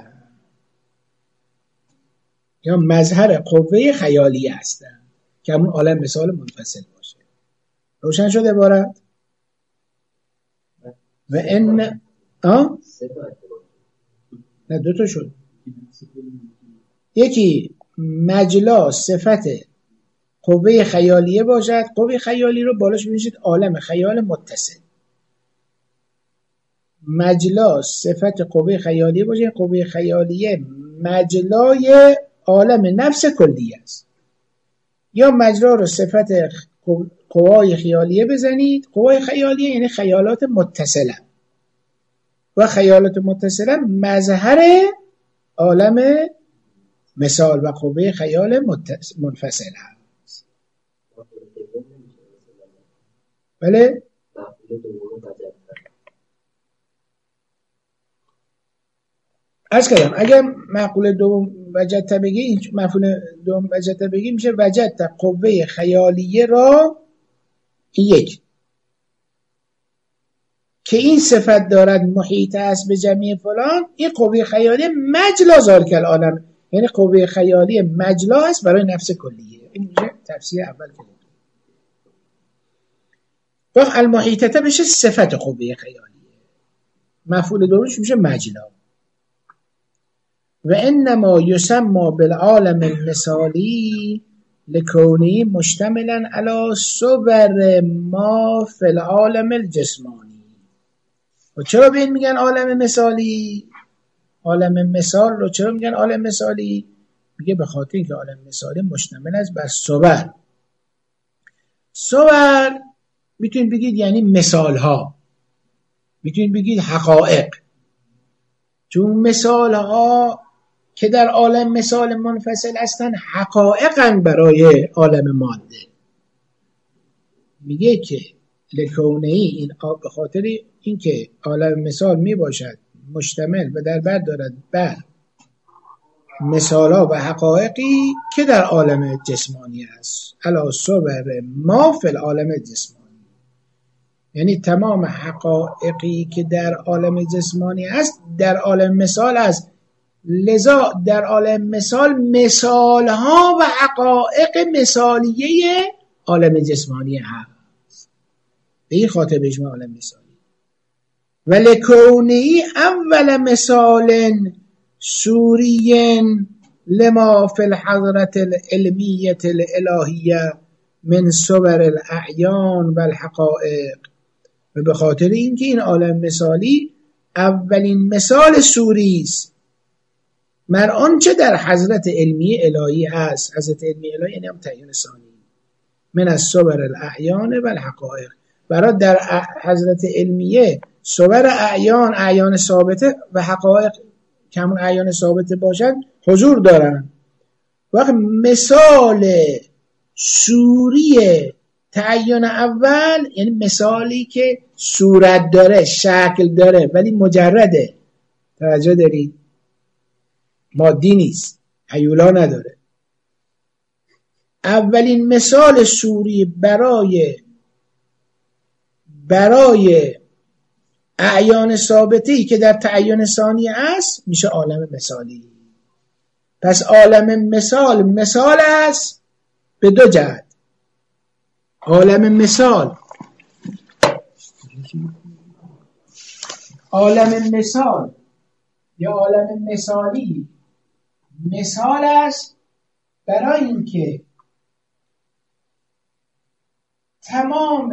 یا مظهر قوه خیالی هستن که همون عالم مثال منفصل باشه. روشن شده عبارت؟ و ان آه؟ نه دو تا شد. یکی مجلا صفت قوه خیالیه باشد، قوه خیالی رو بالاش بنویسید عالم خیال متصل. مجلا صفت قوه خیالیه باشه، قوه خیالیه مجلای عالم نفس کلیه است. یا مجلا رو صفت قوای خیالیه بزنید، قوای خیالیه یعنی خیالات متصله و خیالات متصله مظهر عالم مثال و قوه خیال منفصل هست. بله؟ عرض کردم اگر معقول دوم وجدت بگی، این مفعول دوم وجدت بگی میشه وجدت قوه خیالیه را یک. که این صفت دارد محیط است به جمعی فلان، این قوه خیالی مجلا ذالک العالم، یعنی قوه خیالی مجلا است برای نفس کلیه. این میشه تفسیر اول که با المحیطه بشه صفت قوه خیالیه، مفعول دومش میشه مجلا. و انما یسمى بالعالم المثالی لکونه مشتملا علی صور ما فی العالم الجسمانی. و چرا به این میگن عالم مثالی؟ عالم مثال رو چرا میگن عالم مثالی؟ میگه به خاطر اینکه عالم مثالی مشتمل است بر صور. صور میتونید بگید یعنی مثال ها، میتونید بگید حقایق، چون مثال ها که در عالم مثال منفصل هستن حقایقن برای عالم ماده. میگه که لکونه ای این به خاطر اینکه عالم مثال می باشد مشتمل و در بر دارد بر مثالا و حقایقی که در عالم جسمانی است، علی صور ما فی العالم جسمانی، یعنی تمام حقایقی که در عالم جسمانی است در عالم مثال است. لذا در عالم مثال مثال ها و حقایق مثالیه عالم جسمانی هست، به این خاطر بهش میگن عالم مثالی. و لکونه اول مثال سوری لما فی الحضرة العلمیة الالهیه من صور الاعیان و الحقائق. و به خاطر اینکه این عالم مثالی اولین مثال سوری است مر آنچه در حضرت علمی الهی هست. حضرت علمی الهی یعنی هم تعیین ثانی من از صور الاعیان و الحقائق. برای در حضرت علمیه صور اعیان، اعیان ثابته و حقایق که همون اعیان ثابته باشد حضور دارن. وقت مثال صوری تعین اول یعنی مثالی که صورت داره، شکل داره ولی مجرده، توجه دارید، مادی نیست، هیولا نداره. اولین مثال صوری برای برای اعیان ثابتی که در تعین ثانی است میشه عالم مثالی. پس عالم مثال مثال است به دو جهت. عالم مثال عالم مثال یا عالم مثالی مثال است برای اینکه تمام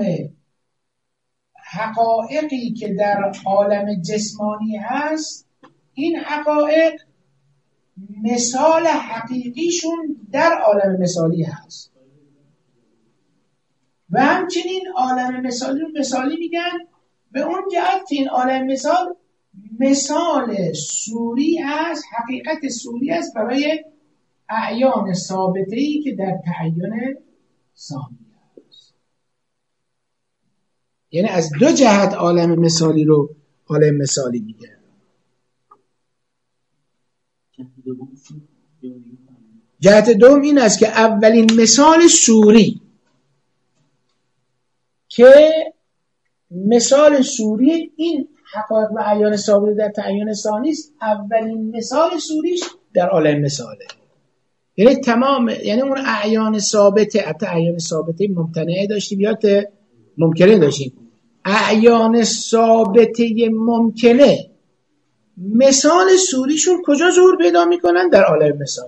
حقایقی که در عالم جسمانی هست این حقایق مثال حقیقیشون در عالم مثالی هست. و همچنین عالم مثالی رو مثالی میگن به اون جهت که این عالم مثال مثال صوری هست، حقیقت صوری است برای اعیان ثابته‌ای که در تعین ثانی است. یعنی از دو جهت عالم مثالی رو عالم مثالی میگه. جهت دوم این است که اولین مثال صوری که مثال صوری این حقایق و اعیان ثابت در تعین ثانی است، اولین مثال صوریش در عالم مثاله. یعنی تمام، یعنی اون اعیان ثابته، حتی اعیان ثابته ممتنعه داشتیم یا ممکنه داشتیم، اعیان ثابته ممکنه مثال صوریشون کجا ظهور پیدا میکنن؟ در عالم مثال.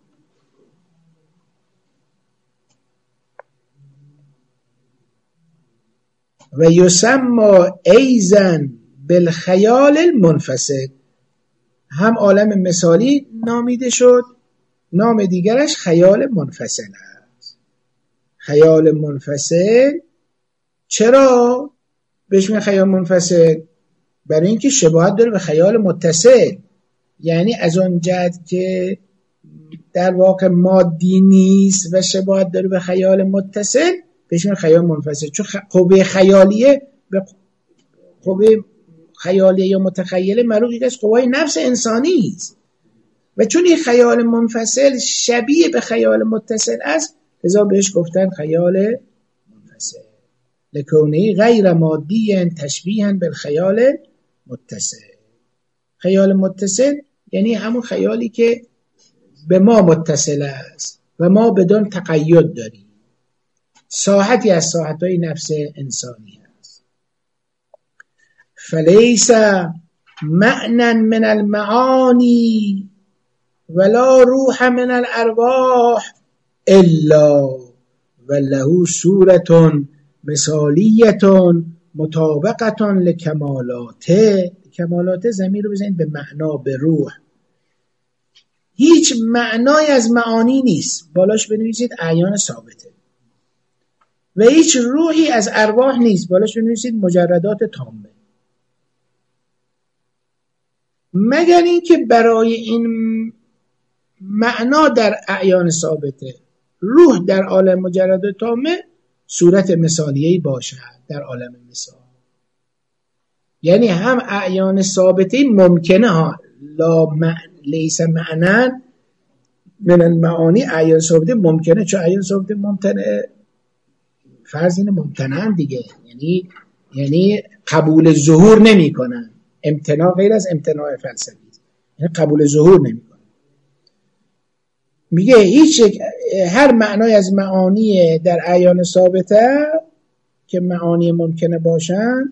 و یسمى ایضا بالخیال المنفصل، هم عالم مثالی نامیده شد، نام دیگرش خیال منفصل است. خیال منفصل چرا بهش میگن خیال منفصل؟ برای اینکه شباهت داره به خیال متصل، یعنی از اون جهت که در واقع مادی نیست و شباهت داره به خیال متصل بهش میگن خیال منفصل. چون قوه خیالیه به قوه خیالیه یا متخیله معروف یکی از قوای نفس انسانی است و چون این خیال منفصل شبیه به خیال متصل است لذا بهش گفتن خیال منفصل. لکونه غیر مادی تشبیها بالخیال متصل. خیال متصل یعنی همون خیالی که به ما متصل است و ما بدون تقید داریم، ساحتی از ساحتهای نفس انسانی است. فلیس معنى من المعانی ولا روح من الارواح الا وله صورة مثالیة مطابقة لکمالاته. کمالات ضمیر رو بزنید به معنا، به روح. هیچ معنای از معانی نیست، بالاش بنویسید اعیان ثابته. و هیچ روحی از ارواح نیست، بالاش بنویسید مجردات تامه. مگر اینکه برای این معنا در اعیان ثابته، روح در عالم مجردات تامه صورت مثالیه‌ای باشد در عالم مثال. یعنی هم اعیان ثابته ممکنه ها لا معنی لیس معنی من المعانی، اعیان ثابته ممکنه، چون اعیان ثابته ممتنه، فرض اینه ممتنن دیگه، یعنی یعنی قبول ظهور نمی کنن. امتناع غیر از امتناع فلسفی، یعنی قبول ظهور نمی کنن. میگه هیچ هر معنای از معانی در اعیان ثابته که معانی ممکنه باشن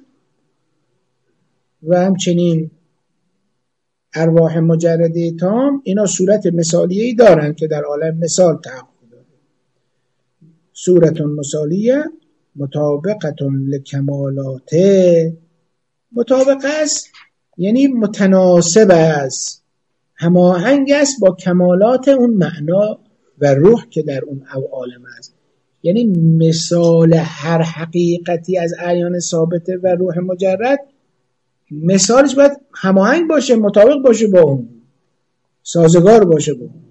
و همچنین ارواح مجرده تام، اینا صورت مثالیه‌ای دارن که در عالم مثال تحقق داره. صورت مثالیه مطابقة لکمالاته، مطابق است یعنی متناسب است، هماهنگ است با کمالات اون معنا و روح که در اون عالم است. یعنی مثال هر حقیقتی از اعیان ثابته و روح مجرد، مثالش باید هماهنگ باشه، مطابق باشه با اون، سازگار باشه با اون.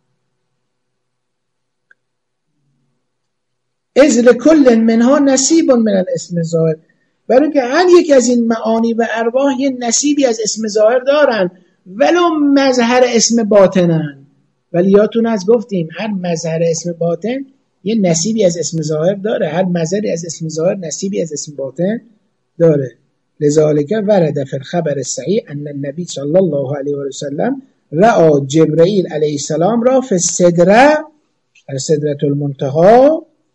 اذ لکل منها نصیب من الاسم ظاهر، برای اینکه هر یک از این معانی و ارواح یه نصیبی از اسم ظاهر دارن، ولو مظهر اسم باطنن. ولی یادتون از گفتیم هر مظهر اسم باطن یه نصیبی از اسم ظاهر داره، هر مظهری از اسم ظاهر نصیبی از اسم باطن داره. لذالک ورد فی الخبر الصحیح ان النبی صلی الله علیه و سلم رأى جبرئیل علیه السلام را فی السدره، السدرة المنتهى،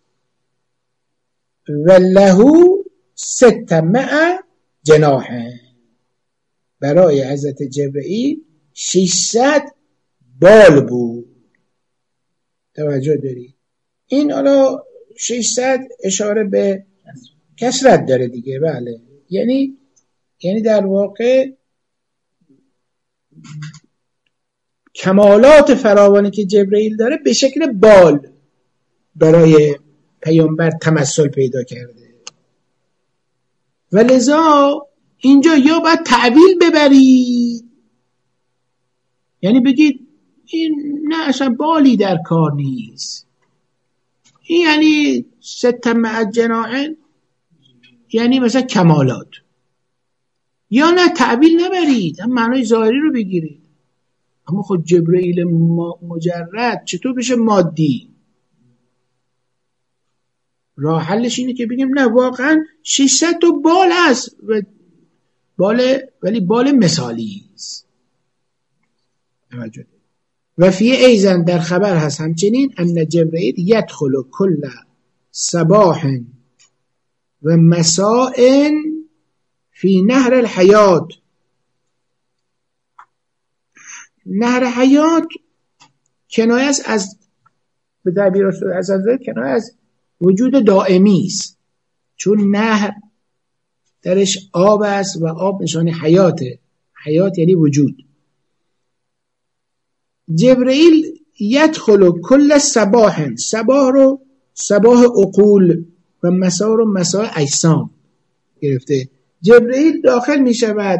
و له ست مع جناح. برای حضرت جبرئیل ششصد بال بود. توجه دارید؟ این حالا ششصد اشاره به کثرت داره دیگه. بله، یعنی یعنی در واقع کمالات فراوانی که جبرئیل داره به شکل بال برای پیامبر تمثل پیدا کرده. و لذا اینجا یا باید تعبیل ببرید، یعنی بگید این نه اصلا بالی در کار نیست، این یعنی ست مع جناح یعنی مثلا کمالات، یا نه تعبیل نبرید، هم معنای ظاهری رو بگیرید. اما خود جبرئیل مجرد چطور بشه مادی؟ راه حلش اینه که بگیم نه واقعا ششصد تا بال هست و بال، ولی بال مثالی است. و فی ایزن در خبر هست همچنین ان جبرئیل یدخل کل صباح و مساء فی نهر الحیات. نهر حیات کنایه است از، به تعبیر از حضرت کنایه از وجود دائمی است، چون نهر درش آب است و آب نشانه حیاته، حیات یعنی وجود. جبرئیل یدخل کل صباح، صباح رو صباح عقول و مساء رو مساء اجسام گرفته. جبرئیل داخل می شود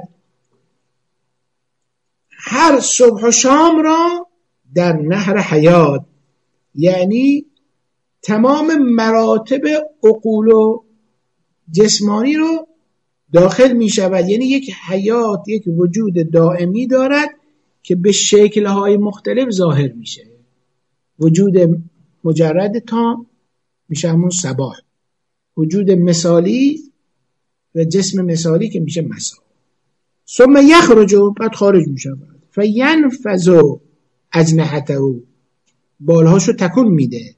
هر صبح و شام را در نهر حیات، یعنی تمام مراتب عقول و جسمانی رو داخل می شود. یعنی یک حیات، یک وجود دائمی دارد که به شکل‌های مختلف ظاهر میشه. وجود مجرد تام میشه همون صباح، وجود مثالی و جسم مثالی که میشه مثال. ثم یخرج، بعد خارج میشه، فینفذ اجنحته، بالهاشو تکون میده.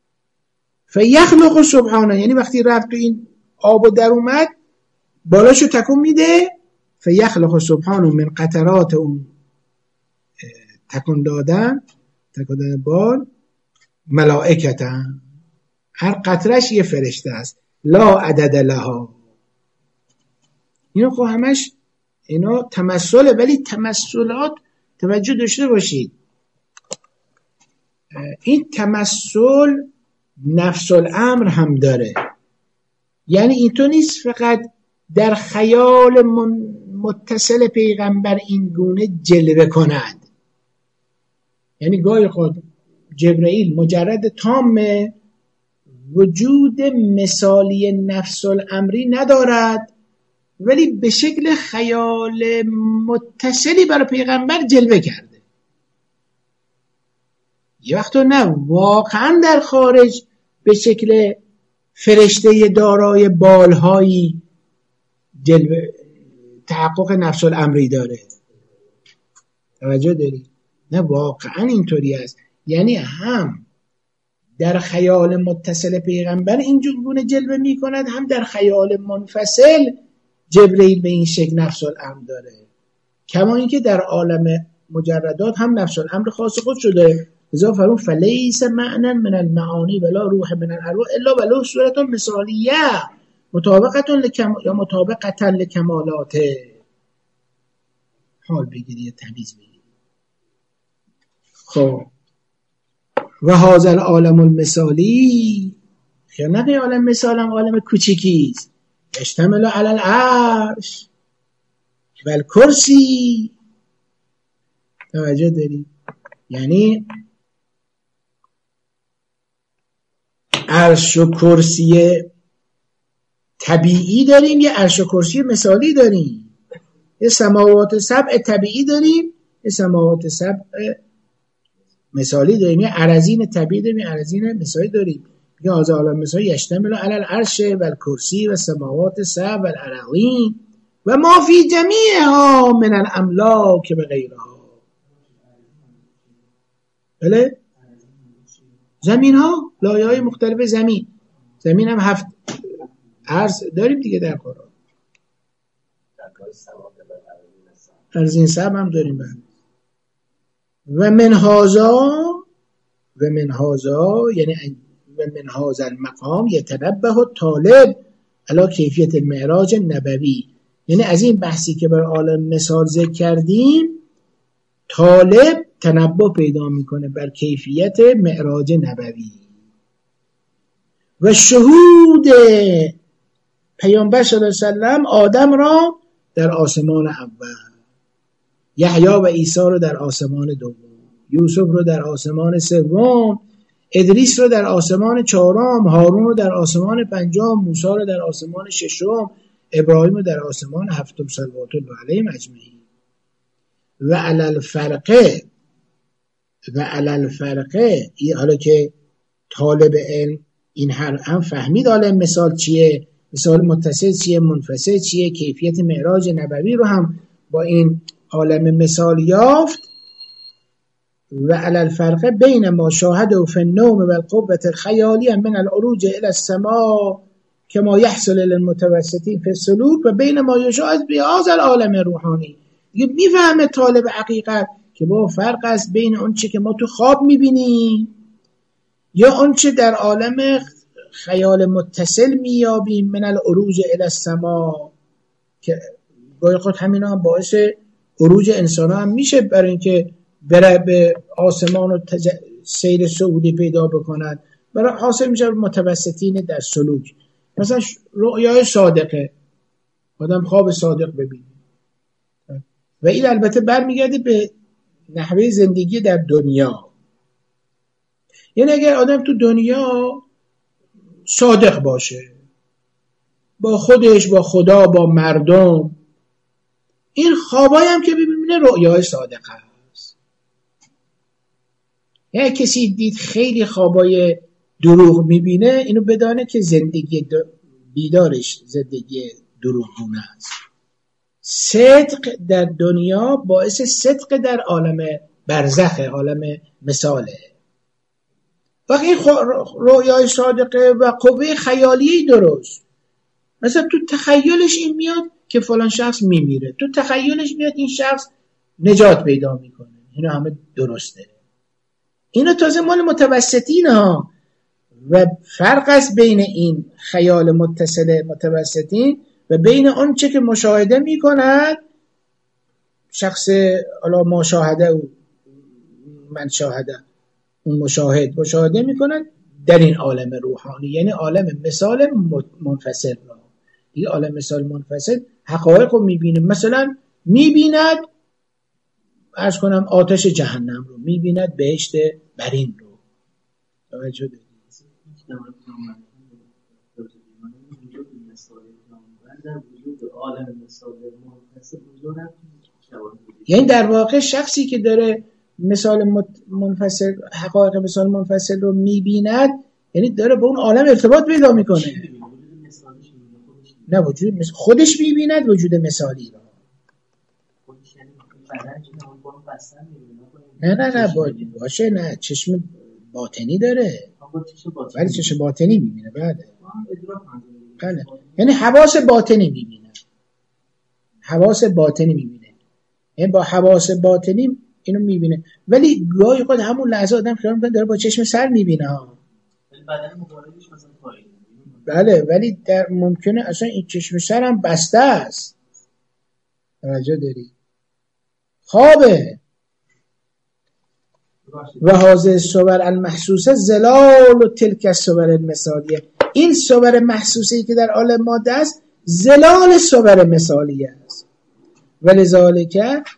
فیخلق سبحانه، یعنی وقتی رفت تو این آب و در اومد بالاشو تکون میده. فیخلق سبحانه من قطرات اون تکون دادن، تکون دادن بال، ملائکتن، هر قطرش یه فرشته است، لا عدد لها. اینا خب همش اینا تمثله، ولی تمثلات توجه داشته باشید، این تمثل نفس الامر هم داره. یعنی اینطور نیست فقط در خیال متصل پیغمبر این گونه جلوه کند. یعنی گاهی خود جبرئیل مجرد تامه، وجود مثالی نفس الامری ندارد، ولی به شکل خیال متصلی برای پیغمبر جلوه کرده. یه وقت نه واقعا در خارج به شکل فرشته دارای بالهایی جلوه تحقق نفس الامری داره. توجه داری؟ نه واقعا اینطوری است. یعنی هم در خیال متصل پیغمبر اینجور گونه جلوه می کند، هم در خیال منفصل جبرئیل به این شکل نفس الامر داره. کما اینکه در عالم مجردات هم نفس الامر خاص خود شده. لذا فرمود فلیس معنی من المعانی ولا روح من الارواح الا ولو صورت مثالیه مطابقتا لکم یا مطابقتا لکمالاته. حال بگیری، تمیز بگیری. خب و هذا العالم المثالی، خیانت عالم مثال هم عالم کوچیکی است، اشتمل علی العرش و الکرسی. توجه داری؟ یعنی عرش و کرسی طبیعی داریم، یه عرش و کرسی مثالی داریم، یه سماوات سبع طبیعی داریم، یه سماوات سبع مثالی داریم، یه ارضین طبیعی داریم، یه ارضین مثالی داریم. میگه هذا العالم مثالی یشتمل علی العرش و الکرسی و سماوات سبع و الارضین و ما فی جمیعها من الاملاک و غیرها. بله؟ زمین ها، لایه های مختلف زمین. زمین هم هفت عرض داریم دیگه در قرآن. ارضین سبع هم داریم. بله. و من هذا و من هذا یعنی و من هذا المقام یتنبه طالب علی کیفیت المعراج النبوی. یعنی از این بحثی که بر عالم مثال ذکر کردیم، طالب تنبه پیدا میکنه بر کیفیت معراج نبوی و شهود پیامبر صلی الله علیه و سلم آدم را در آسمان اول، یحیی و عیسی رو در آسمان دوم، یوسف رو در آسمان سوم، ادریس رو در آسمان چهارم، هارون رو در آسمان پنجم، موسی رو در آسمان ششم، ابراهیم رو در آسمان هفتم صلوات الله علیهم اجمعین. و علی الفرقه و علی الفرقه، حالا که طالب علم این هر هم فهمید عالم مثال چیه، مثال متصل چیه، منفصل چیه، کیفیت معراج نبوی رو هم با این عالم مثال یافت. و علی الفرقه بین ما شاهده فی النوم و القوة الخیالیه من العروج الى السماء کما یحصل للمتوسطین فی السلوک و بین ما یشاهد بهذا العالم روحانی. دیگه میفهمه طالب حقیقت که با فرق است بین اون چه که ما تو خواب میبینیم یا اون چه در عالم خیال متصل میابیم من العروج الی السماء، که گاهی خود همینا هم باعث عروج انسان هم میشه برای اینکه بره به آسمان و تج... سیر صعودی پیدا بکنن، برای حاصل میشه متوسطین در سلوک. مثلا رؤیای صادقه، آدم خواب صادق ببینه و این البته برمیگرده به نحوه زندگی در دنیا. یعنی اگر آدم تو دنیا صادق باشه با خودش، با خدا، با مردم، این خوابایی هم که ببینه رؤیای صادق هست. یعنی کسی دید خیلی خوابای دروغ میبینه، اینو بدانه که زندگی بیدارش زندگی دروغگونه است. صدق در دنیا باعث صدق در عالم برزخ، عالم مثاله. وقتی این رویای صادقه و قوه خیالی درست، مثلا تو تخیلش این میاد که فلان شخص میمیره، تو تخیلش میاد این شخص نجات پیدا میکنه، اینا همه درسته. اینا تازه مال متوسطین ها. و فرق است بین این خیال متصل متوسطین و بین اون چه که مشاهده میکند شخص، الا ما شاهده و من شاهده، اون مشاهد مشاهده میکند در این عالم روحانی، یعنی عالم مثال منفصل را. این عالم مثال منفصل حقایق رو میبینه، مثلا میبیند عرض کنم آتش جهنم رو، میبیند بهشت برین رو. توجه دارید؟ یعنی در واقع شخصی که داره مثال منفصل، حقایق مثال منفصل رو میبیند، یعنی داره با اون عالم ارتباط پیدا میکنه. نه وجود مثال خودش میبیند وجود مثالی را. نه نه نه باشه، نه چشم باطنی داره، ولی چشم باطنی میبینه. بله بله، یعنی حواس باطنی میبینه، حواس باطنی میبینه، یعنی با حواس باطنی اینو میبینه. ولی گاهی خود همون لحظه آدم خیال میکنه داره با چشم سر میبینه ها. بله، ولی در ممکنه اصلا این چشم سر هم بسته است. توجه داری؟ خوابه. و هذه الصور المحسوسه زلال و تلک الصور المثالیه. این صور محسوسه که در عالم ماده است زلال صور مثالیه است. ولذالک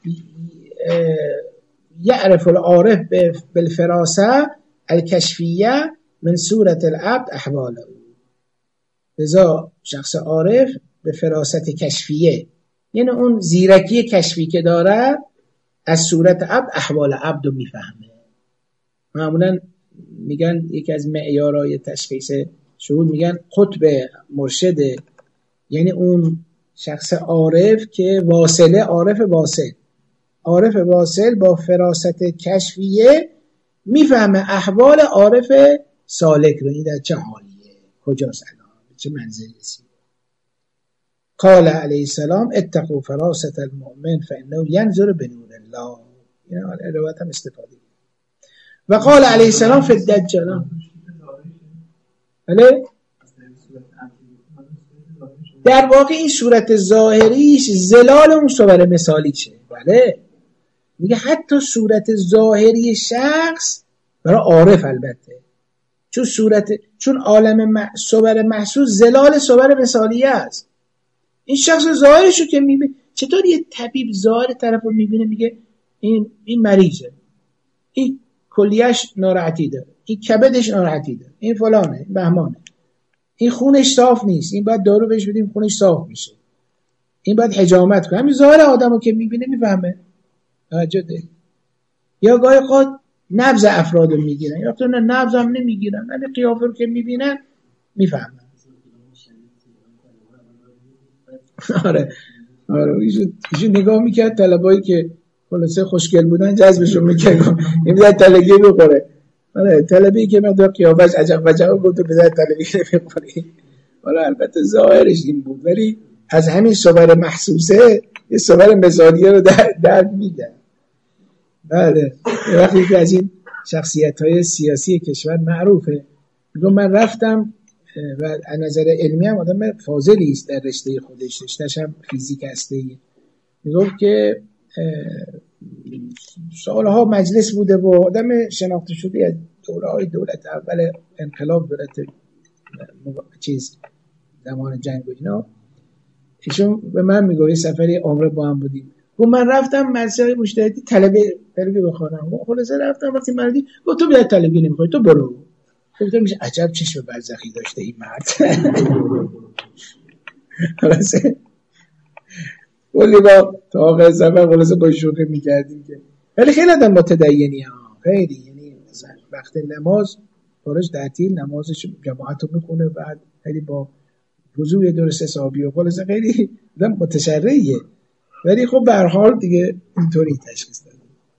یعرف العارف بالفراسه الکشفیه من صورت العبد احواله. لذا شخص عارف به فراست کشفیه، یعنی اون زیرکی کشفی که داره، از صورت عبد احوال عبد رو میفهمه. معمولا میگن یکی از معیارهای تشخیص شهود میگن قطب مرشده، یعنی اون شخص عارف که واصله، عارف واصل، عارف واصل با فراست کشفیه میفهمه احوال عارف سالک رو، این در چه حالیه، کجاست الان، چه منزلی رسیده. قال علیه السلام اتقوا فراست المؤمن فانه ينظر بنور الله. این روایت هم استفاده. و قال علیه السلام فی الدجال. بله، در واقع این صورت ظاهریش زلال اون صور مثالیشه. بله، میگه حتی صورت ظاهری شخص برای عارف البته، چون صورت چون عالم صور محسوس زلال صور مثالیه است. این شخص ظاهرشو که میبینه، چطور یه طبیب ظاهر طرفو میبینه میگه این این مریضه، این کلیهش ناراحتی داره، این کبدش ناراحتی داره، این فلانه، این بهمانه، این خونش صاف نیست، این باید دارو بهش بدیم خونش صاف بشه، این باید حجامت کنه. همین ظاهر آدمو که میبینه میفهمه. توجه ده. یا گاهی قد نبض افرادو میگیرن، یا تو نه نبض هم نمیگیرن، ولی قیافه رو که میبینن میفهمن. آره آره، ایشون ایشون نگاه میکرد طلبایی که خلاصه خوشگل بودن جذبشون میکرد، این بذار طلبی بخوره. آره، طلبی که مقدار قیافش عجب وجب گفت بذار طلبی بخوره. حالا البته ظاهرش این بود، ولی از همین صور محسوسه یه صور مثالیه رو در, در میدن. بله، وقتی که از این شخصیت‌های سیاسی کشور معروفه، میگم من رفتم و از نظر علمی هم آدم فاضلی است در رشته خودش، رشته‌ش هم فیزیک هسته‌ای. میگفت که سالها مجلس بوده و آدم شناخته شده از دوره‌های دولت اول انقلاب، دولت چیز زمان جنگ و اینا. ایشون به من میگه یه سفری عمره با هم بودیم، گفت من رفتم مدرسه مجتهدی طلبه طلبه بخونم، خلاصه رفتم وقتی مردی گفت تو بیاد طلبی نمیخوای تو برو. گفتم میشه عجب چشم برزخی داشته این مرد. خلاصه ولی با طاقه سفر خلاصه با شوخی میکردیم که، ولی خیلی آدم متدینی ها، خیلی، یعنی وقت نماز خارج تعطیل نمازش جماعت رو میخونه، بعد خیلی با وضوء درست حسابی و خلاصه خیلی متشرعیه، ولی خب به هر حال دیگه اینطوری تشخیص داده.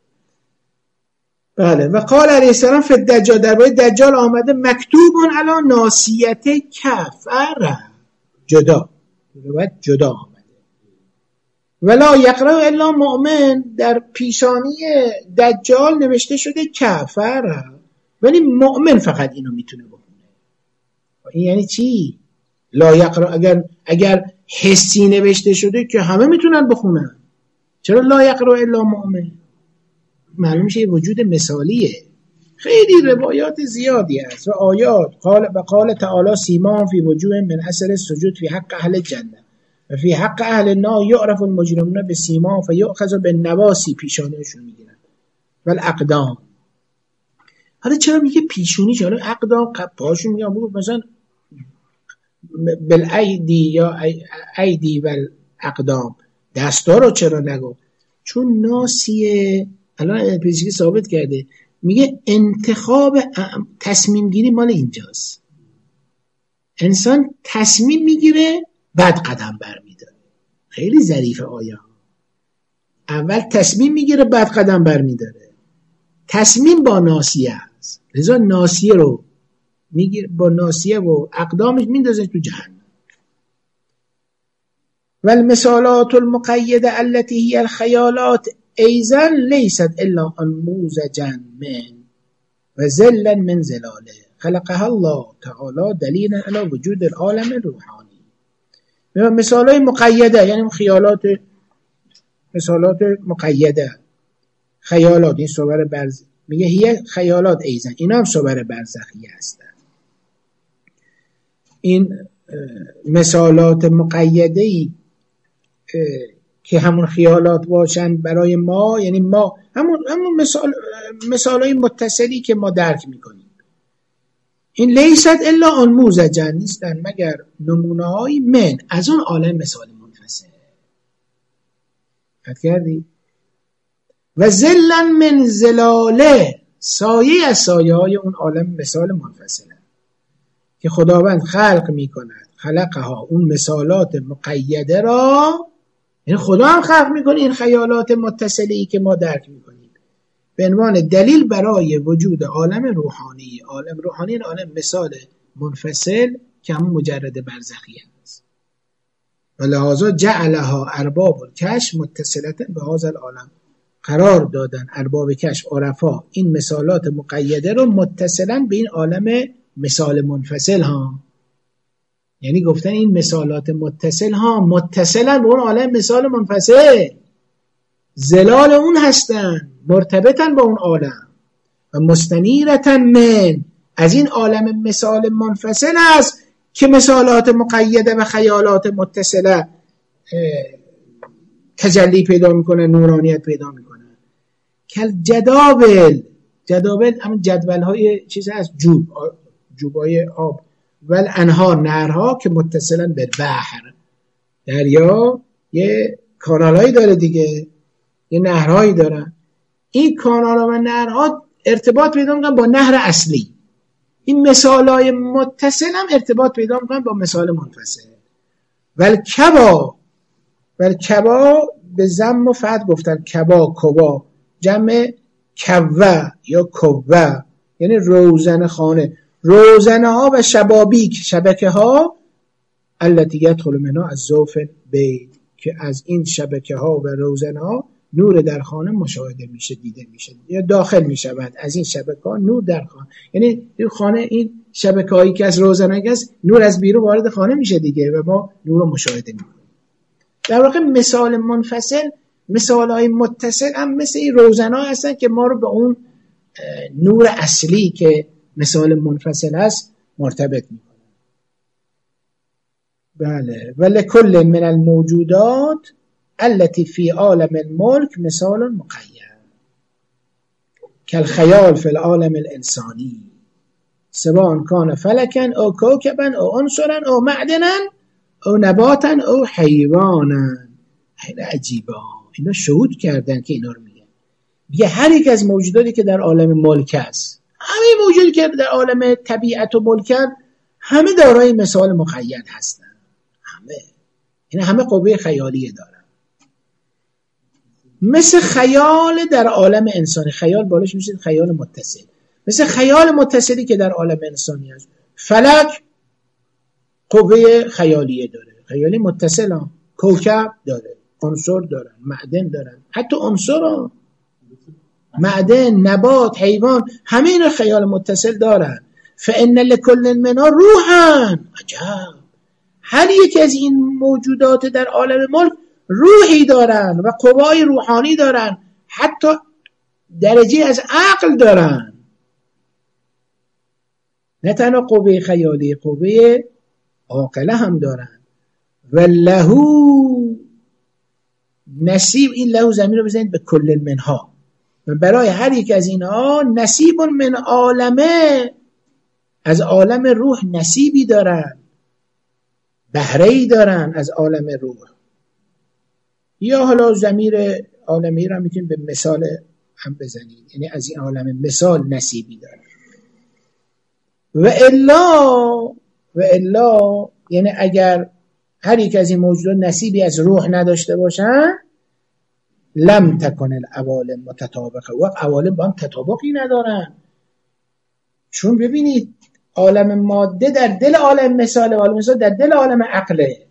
بله. و قال علیه السلام فی الدجال، درباره دجال آمده مکتوب علی ناصیت کفر، جدا باید جدا آمده. ولا یقرأ الا مؤمن، در پیشانی دجال نوشته شده کفر، ولی مؤمن فقط اینو میتونه بخونه. این یعنی چی؟ لا یقرأ، اگر اگر حسی نوشته شده که همه میتونن بخونن، چرا لا یقرأ الا مؤمن؟ معلوم میشه وجود مثالیه. خیلی روایات زیادی است و آیات. قال و قال تعالی سیماهم فی وجوه من اثر السجود فی حق اهل الجنه و فی حق اهل النار یعرف المجرمون بسیماهم فیؤخذ بالنواصی، پیشانیشون میگیرن و الاقدام. حالا چرا میگه پیشونیش؟ حالا اقدام پاشون میگن بگو مثلا بالایدی یا ایدی و الاقدام، دستا رو چرا نگو؟ چون ناسیه الان پزشکی ثابت کرده، میگه انتخاب تصمیم گیری مال اینجاست. انسان تصمیم میگیره بعد قدم برمیداره. خیلی ظریفه آیه. اول تصمیم میگیره بعد قدم برمیداره. تصمیم با ناسیه است، لذا ناسیه رو میگیره، با ناسیه و اقدامش میندازه تو جهنم. والمثالات المقیده التي هي الخیالات ایزا لیست الا انموذجا من و ذلا من ظلاله خلقها الله تعالی دلیلا علی وجود العالم الروحانی. مثالای مقیده یعنی خیالات، مثالات مقیده، خیالات، این صور برز میگه هی خیالات ایزا، اینا هم صور برزخی هستن. این مثالات مقیده‌ای که همون خیالات باشن برای ما، یعنی ما همون همون مثال مثالای متصلی که ما درک میکنیم. این لیست الا انموذجا، نیستن مگر نمونه‌های من از اون عالم مثال منفصل. فکر کردی؟ و ذلا من ظلاله، سایه از سایه های اون عالم مثال منفصل که خداوند خلق میکند. خلقها، اون مثالات مقیده را، یعنی خدا هم خلق میکنه این خیالات متصلی که ما درک میکنیم به عنوان دلیل برای وجود عالم روحانی. عالم روحانی عالم مثال منفصل که همون مجرد برزخی است. و لحاظا جعلها ارباب الکشف متصلتا به هذا العالم، قرار دادن ارباب کشف عرفا این مثالات مقیده رو متصلا به این عالم مثال منفصل ها. یعنی گفتن این مثالات متصل ها متصلا به اون عالم مثال منفصل، زلال اون هستن، مرتبطن با اون عالم. و مستنیرتا من، از این عالم مثال منفصل است که مثالات مقیده و خیالات متصله تجلی پیدا میکنه، نورانیت پیدا میکنه. کل جداول، جداول همون جدول های چیز هست، جوب، جوبای آب، ول انهار، نهرها که متصلا به بحر. دریا یه کانالایی داره دیگه، یه نهرهایی دارن. این کانالها و نهرها ارتباط پیدا میکنن با نهر اصلی. این مثالای متصل هم ارتباط پیدا میکنن با مثال منفصل. ول کبا، ول کبا به ضم و فتح گفتن، کبا کبا جمع کوه یا کوه، یعنی روزن خانه. روزنه ها و شبابیک، شبکه ها، التي يدخل منها الضوء البيت، که از این شبکه ها و روزنه ها نور در خانه مشاهده میشه، دیده میشه یا داخل میشود. از این شبکه ها نور در خانه، یعنی این خانه، این شبکه هایی که از روزنه هست، نور از بیرون وارد خانه میشه دیگه و ما نور رو مشاهده میکنیم. در واقع مثال منفصل، مثال های متصل هم مثل این روزنه ها هستن که ما رو به اون نور اصلی که مثال منفصل هست مرتبط میکنه. بله. ولکل من الموجودات التي فی عالم الملک مثال مقید کالخیال فی العالم الانسانی سواء کان فلکا او کوکبا او عنصرا او معدنا او نباتا او حیوانا. خیلی عجیبه، اینا شهود کردن که اینا رو میگن. میگه هر یک از موجوداتی که در عالم ملک است، همه موجودی که در عالم طبیعت و ملکن، همه دارای مثال مقید هستن. همه این همه قوه خیالیه دارن. مثل خیال در عالم انسانی، خیال بالاش میشه خیال متصل، مثل خیال متصلی که در عالم انسانی هست. فلک قوه خیالیه داره، خیالی متصل هم. کوکب داره، عنصر دارن، معدن دارن، حتی عنصر هم. معدن، نبات، حیوان، همه اینا خیال متصل دارن. فإن لكل منها روحا. عجب، هر یک از این موجودات در عالم ملک روحی دارن و قوای روحانی دارن، حتی درجه از عقل دارن. نه تنها قوه خیالی، قوه عاقله هم دارن. و لهو نصیب، این لهو زمین رو بزنید به کل منها، و برای هر یک از اینها نصیب من عالمه، از عالم روح نصیبی دارن، بهره‌ای دارن از عالم روح. یا حالا ضمیر عالمی رو میتونیم به مثال هم بزنید، یعنی از این عالم مثال نصیبی دارن. و الا و الا یعنی اگر هر یک از این موجودات نصیبی از روح نداشته باشن، لم تکن العوالم متطابقه، و عوالم با هم تطابقی ندارن. چون ببینید عالم ماده در دل عالم مثال، عالم مثال در دل عالم عقله،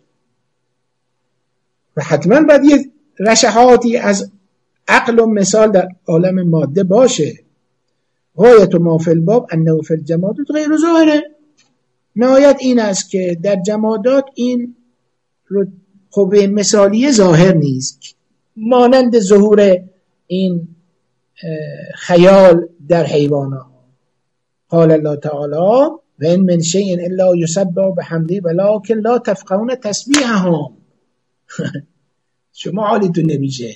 و حتما باید یه رشحاتی از عقل و مثال در عالم ماده باشه. غایت ما فی الباب انه فی الجمادات غیر ظاهره. نهایت این است که در جمادات این قوه مثالی ظاهر نیست، مانند ظهور این خیال در حیوانات. قال الله تعالی و ان من شیء الا یسبح بحمده ولکن لا تفقهون تسبیحهم. شما حالیتون نمیشه،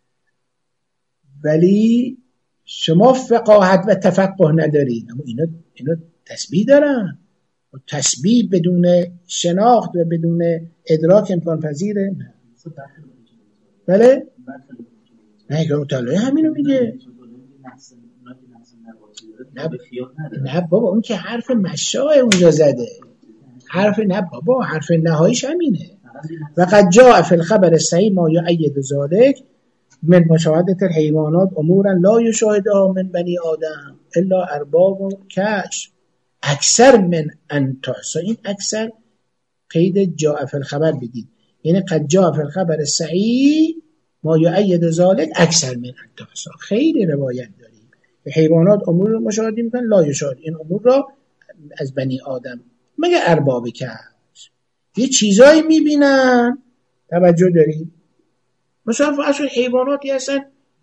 ولی شما فقاهت و تفقه ندارید. اما اینا اینا تسبیح دارن، و تسبیح بدون شناخت و بدون ادراک امکان پذیره. بله؟ نه که مطالعه همینو میگه. نه, نه بابا، اون که حرف مشاه اونجا زده، حرف نه بابا، حرف نهاییش همینه. و قد جاء فی الخبر الصحیح ما یؤید ذلک من مشاهدة الحیوانات امورا لا یشاهدها من بنی آدم الا ارباب و کشف اکثر من ان تحصى. این اکثر قید جاء فی الخبر بدید، یعنی قد جاء فی الخبر الصحیح ما یؤید ذلک اکثر من ان تحصى. خیلی روایت داریم که حیوانات امور رو مشاهده میکنن، لا یشاهد این امور را از بنی آدم مگه ارباب کشف. یه چیزایی میبینن، توجه دارید؟ مثلا اصلا حیواناتی هستن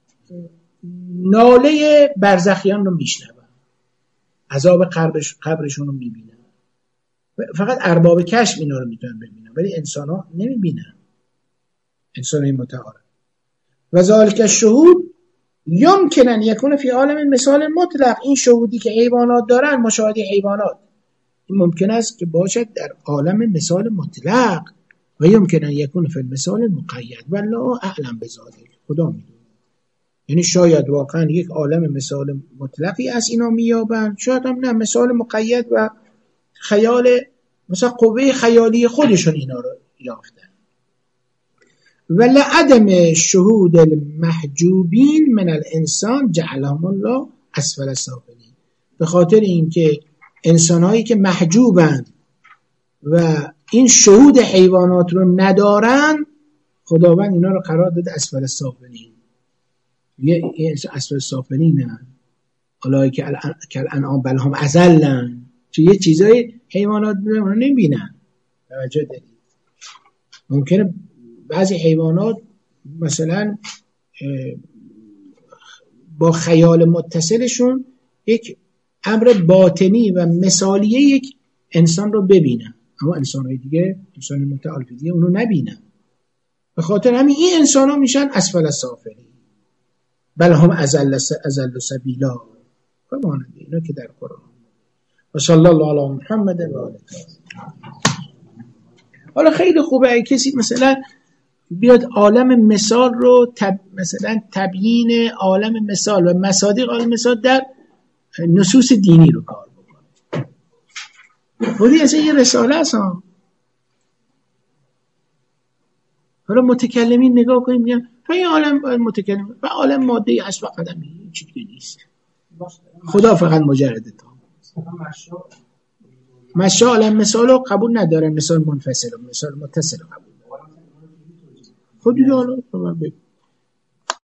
ناله برزخیان رو میشنون، عذاب قبرش قبرشون رو میبینن. فقط ارباب کشف اینا رو میتونن ببینن، ولی انسان ها نمیبینن، انسان های متعال. و ذالک الشهود یمکن ان یکون فی عالم مثال مطلق. این شهودی که حیوانات دارن، مشاهده حیوانات، این ممکن است که باشد در عالم مثال مطلق، و یمکن ان یکون فی المثال مقید والله اعلم بذلک. خدا میدونه. یعنی شاید واقعا یک عالم مثال مطلقی از اینا میابن، شاید هم نه، مثال مقید و خیال، مثلا قوه خیالی خودشون اینا رو یافتن. ولعدم شهود المحجوبین من الانسان جعلهم الله اسفل السافلین. به خاطر اینکه انسانهایی که محجوبن و این شهود حیوانات رو ندارن، خداوند اینا رو قرار داده اسفل السافلین. یه اسفل السافلین نه اولایی که الانعام بل هم اضلن، چه یه چیزای حیوانات رو نمیبینن. توجه دارید؟ ممکنه بعضی حیوانات مثلا با خیال متصلشون یک امر باطنی و مثالیه یک انسان رو ببینن، اما انسان‌های دیگه، انسان متعال دیگه اونو نبینن. به خاطر همین این انسان ها میشن اسفل السافلین. بل هم اضل اضل سبیلا و مانند اینا که در قرآن. و صلی الله علی محمد و آله. حالا خیلی خوبه ای کسی مثلا بیاد عالم مثال رو تب... مثلا تبیین عالم مثال و مصادیق عالم مثال در نصوص دینی رو کار بکنه. بودی اصلا یه رساله هست ها. حالا متکلمین نگاه کنیم میگن این عالم متکلم و عالم ماده است و قدمی، این چیز دیگه نیست. خدا فقط مجرد تام. مشا عالم مثال رو قبول نداره، مثال منفصل و مثال متصل قبول داره. خود دیگه حالا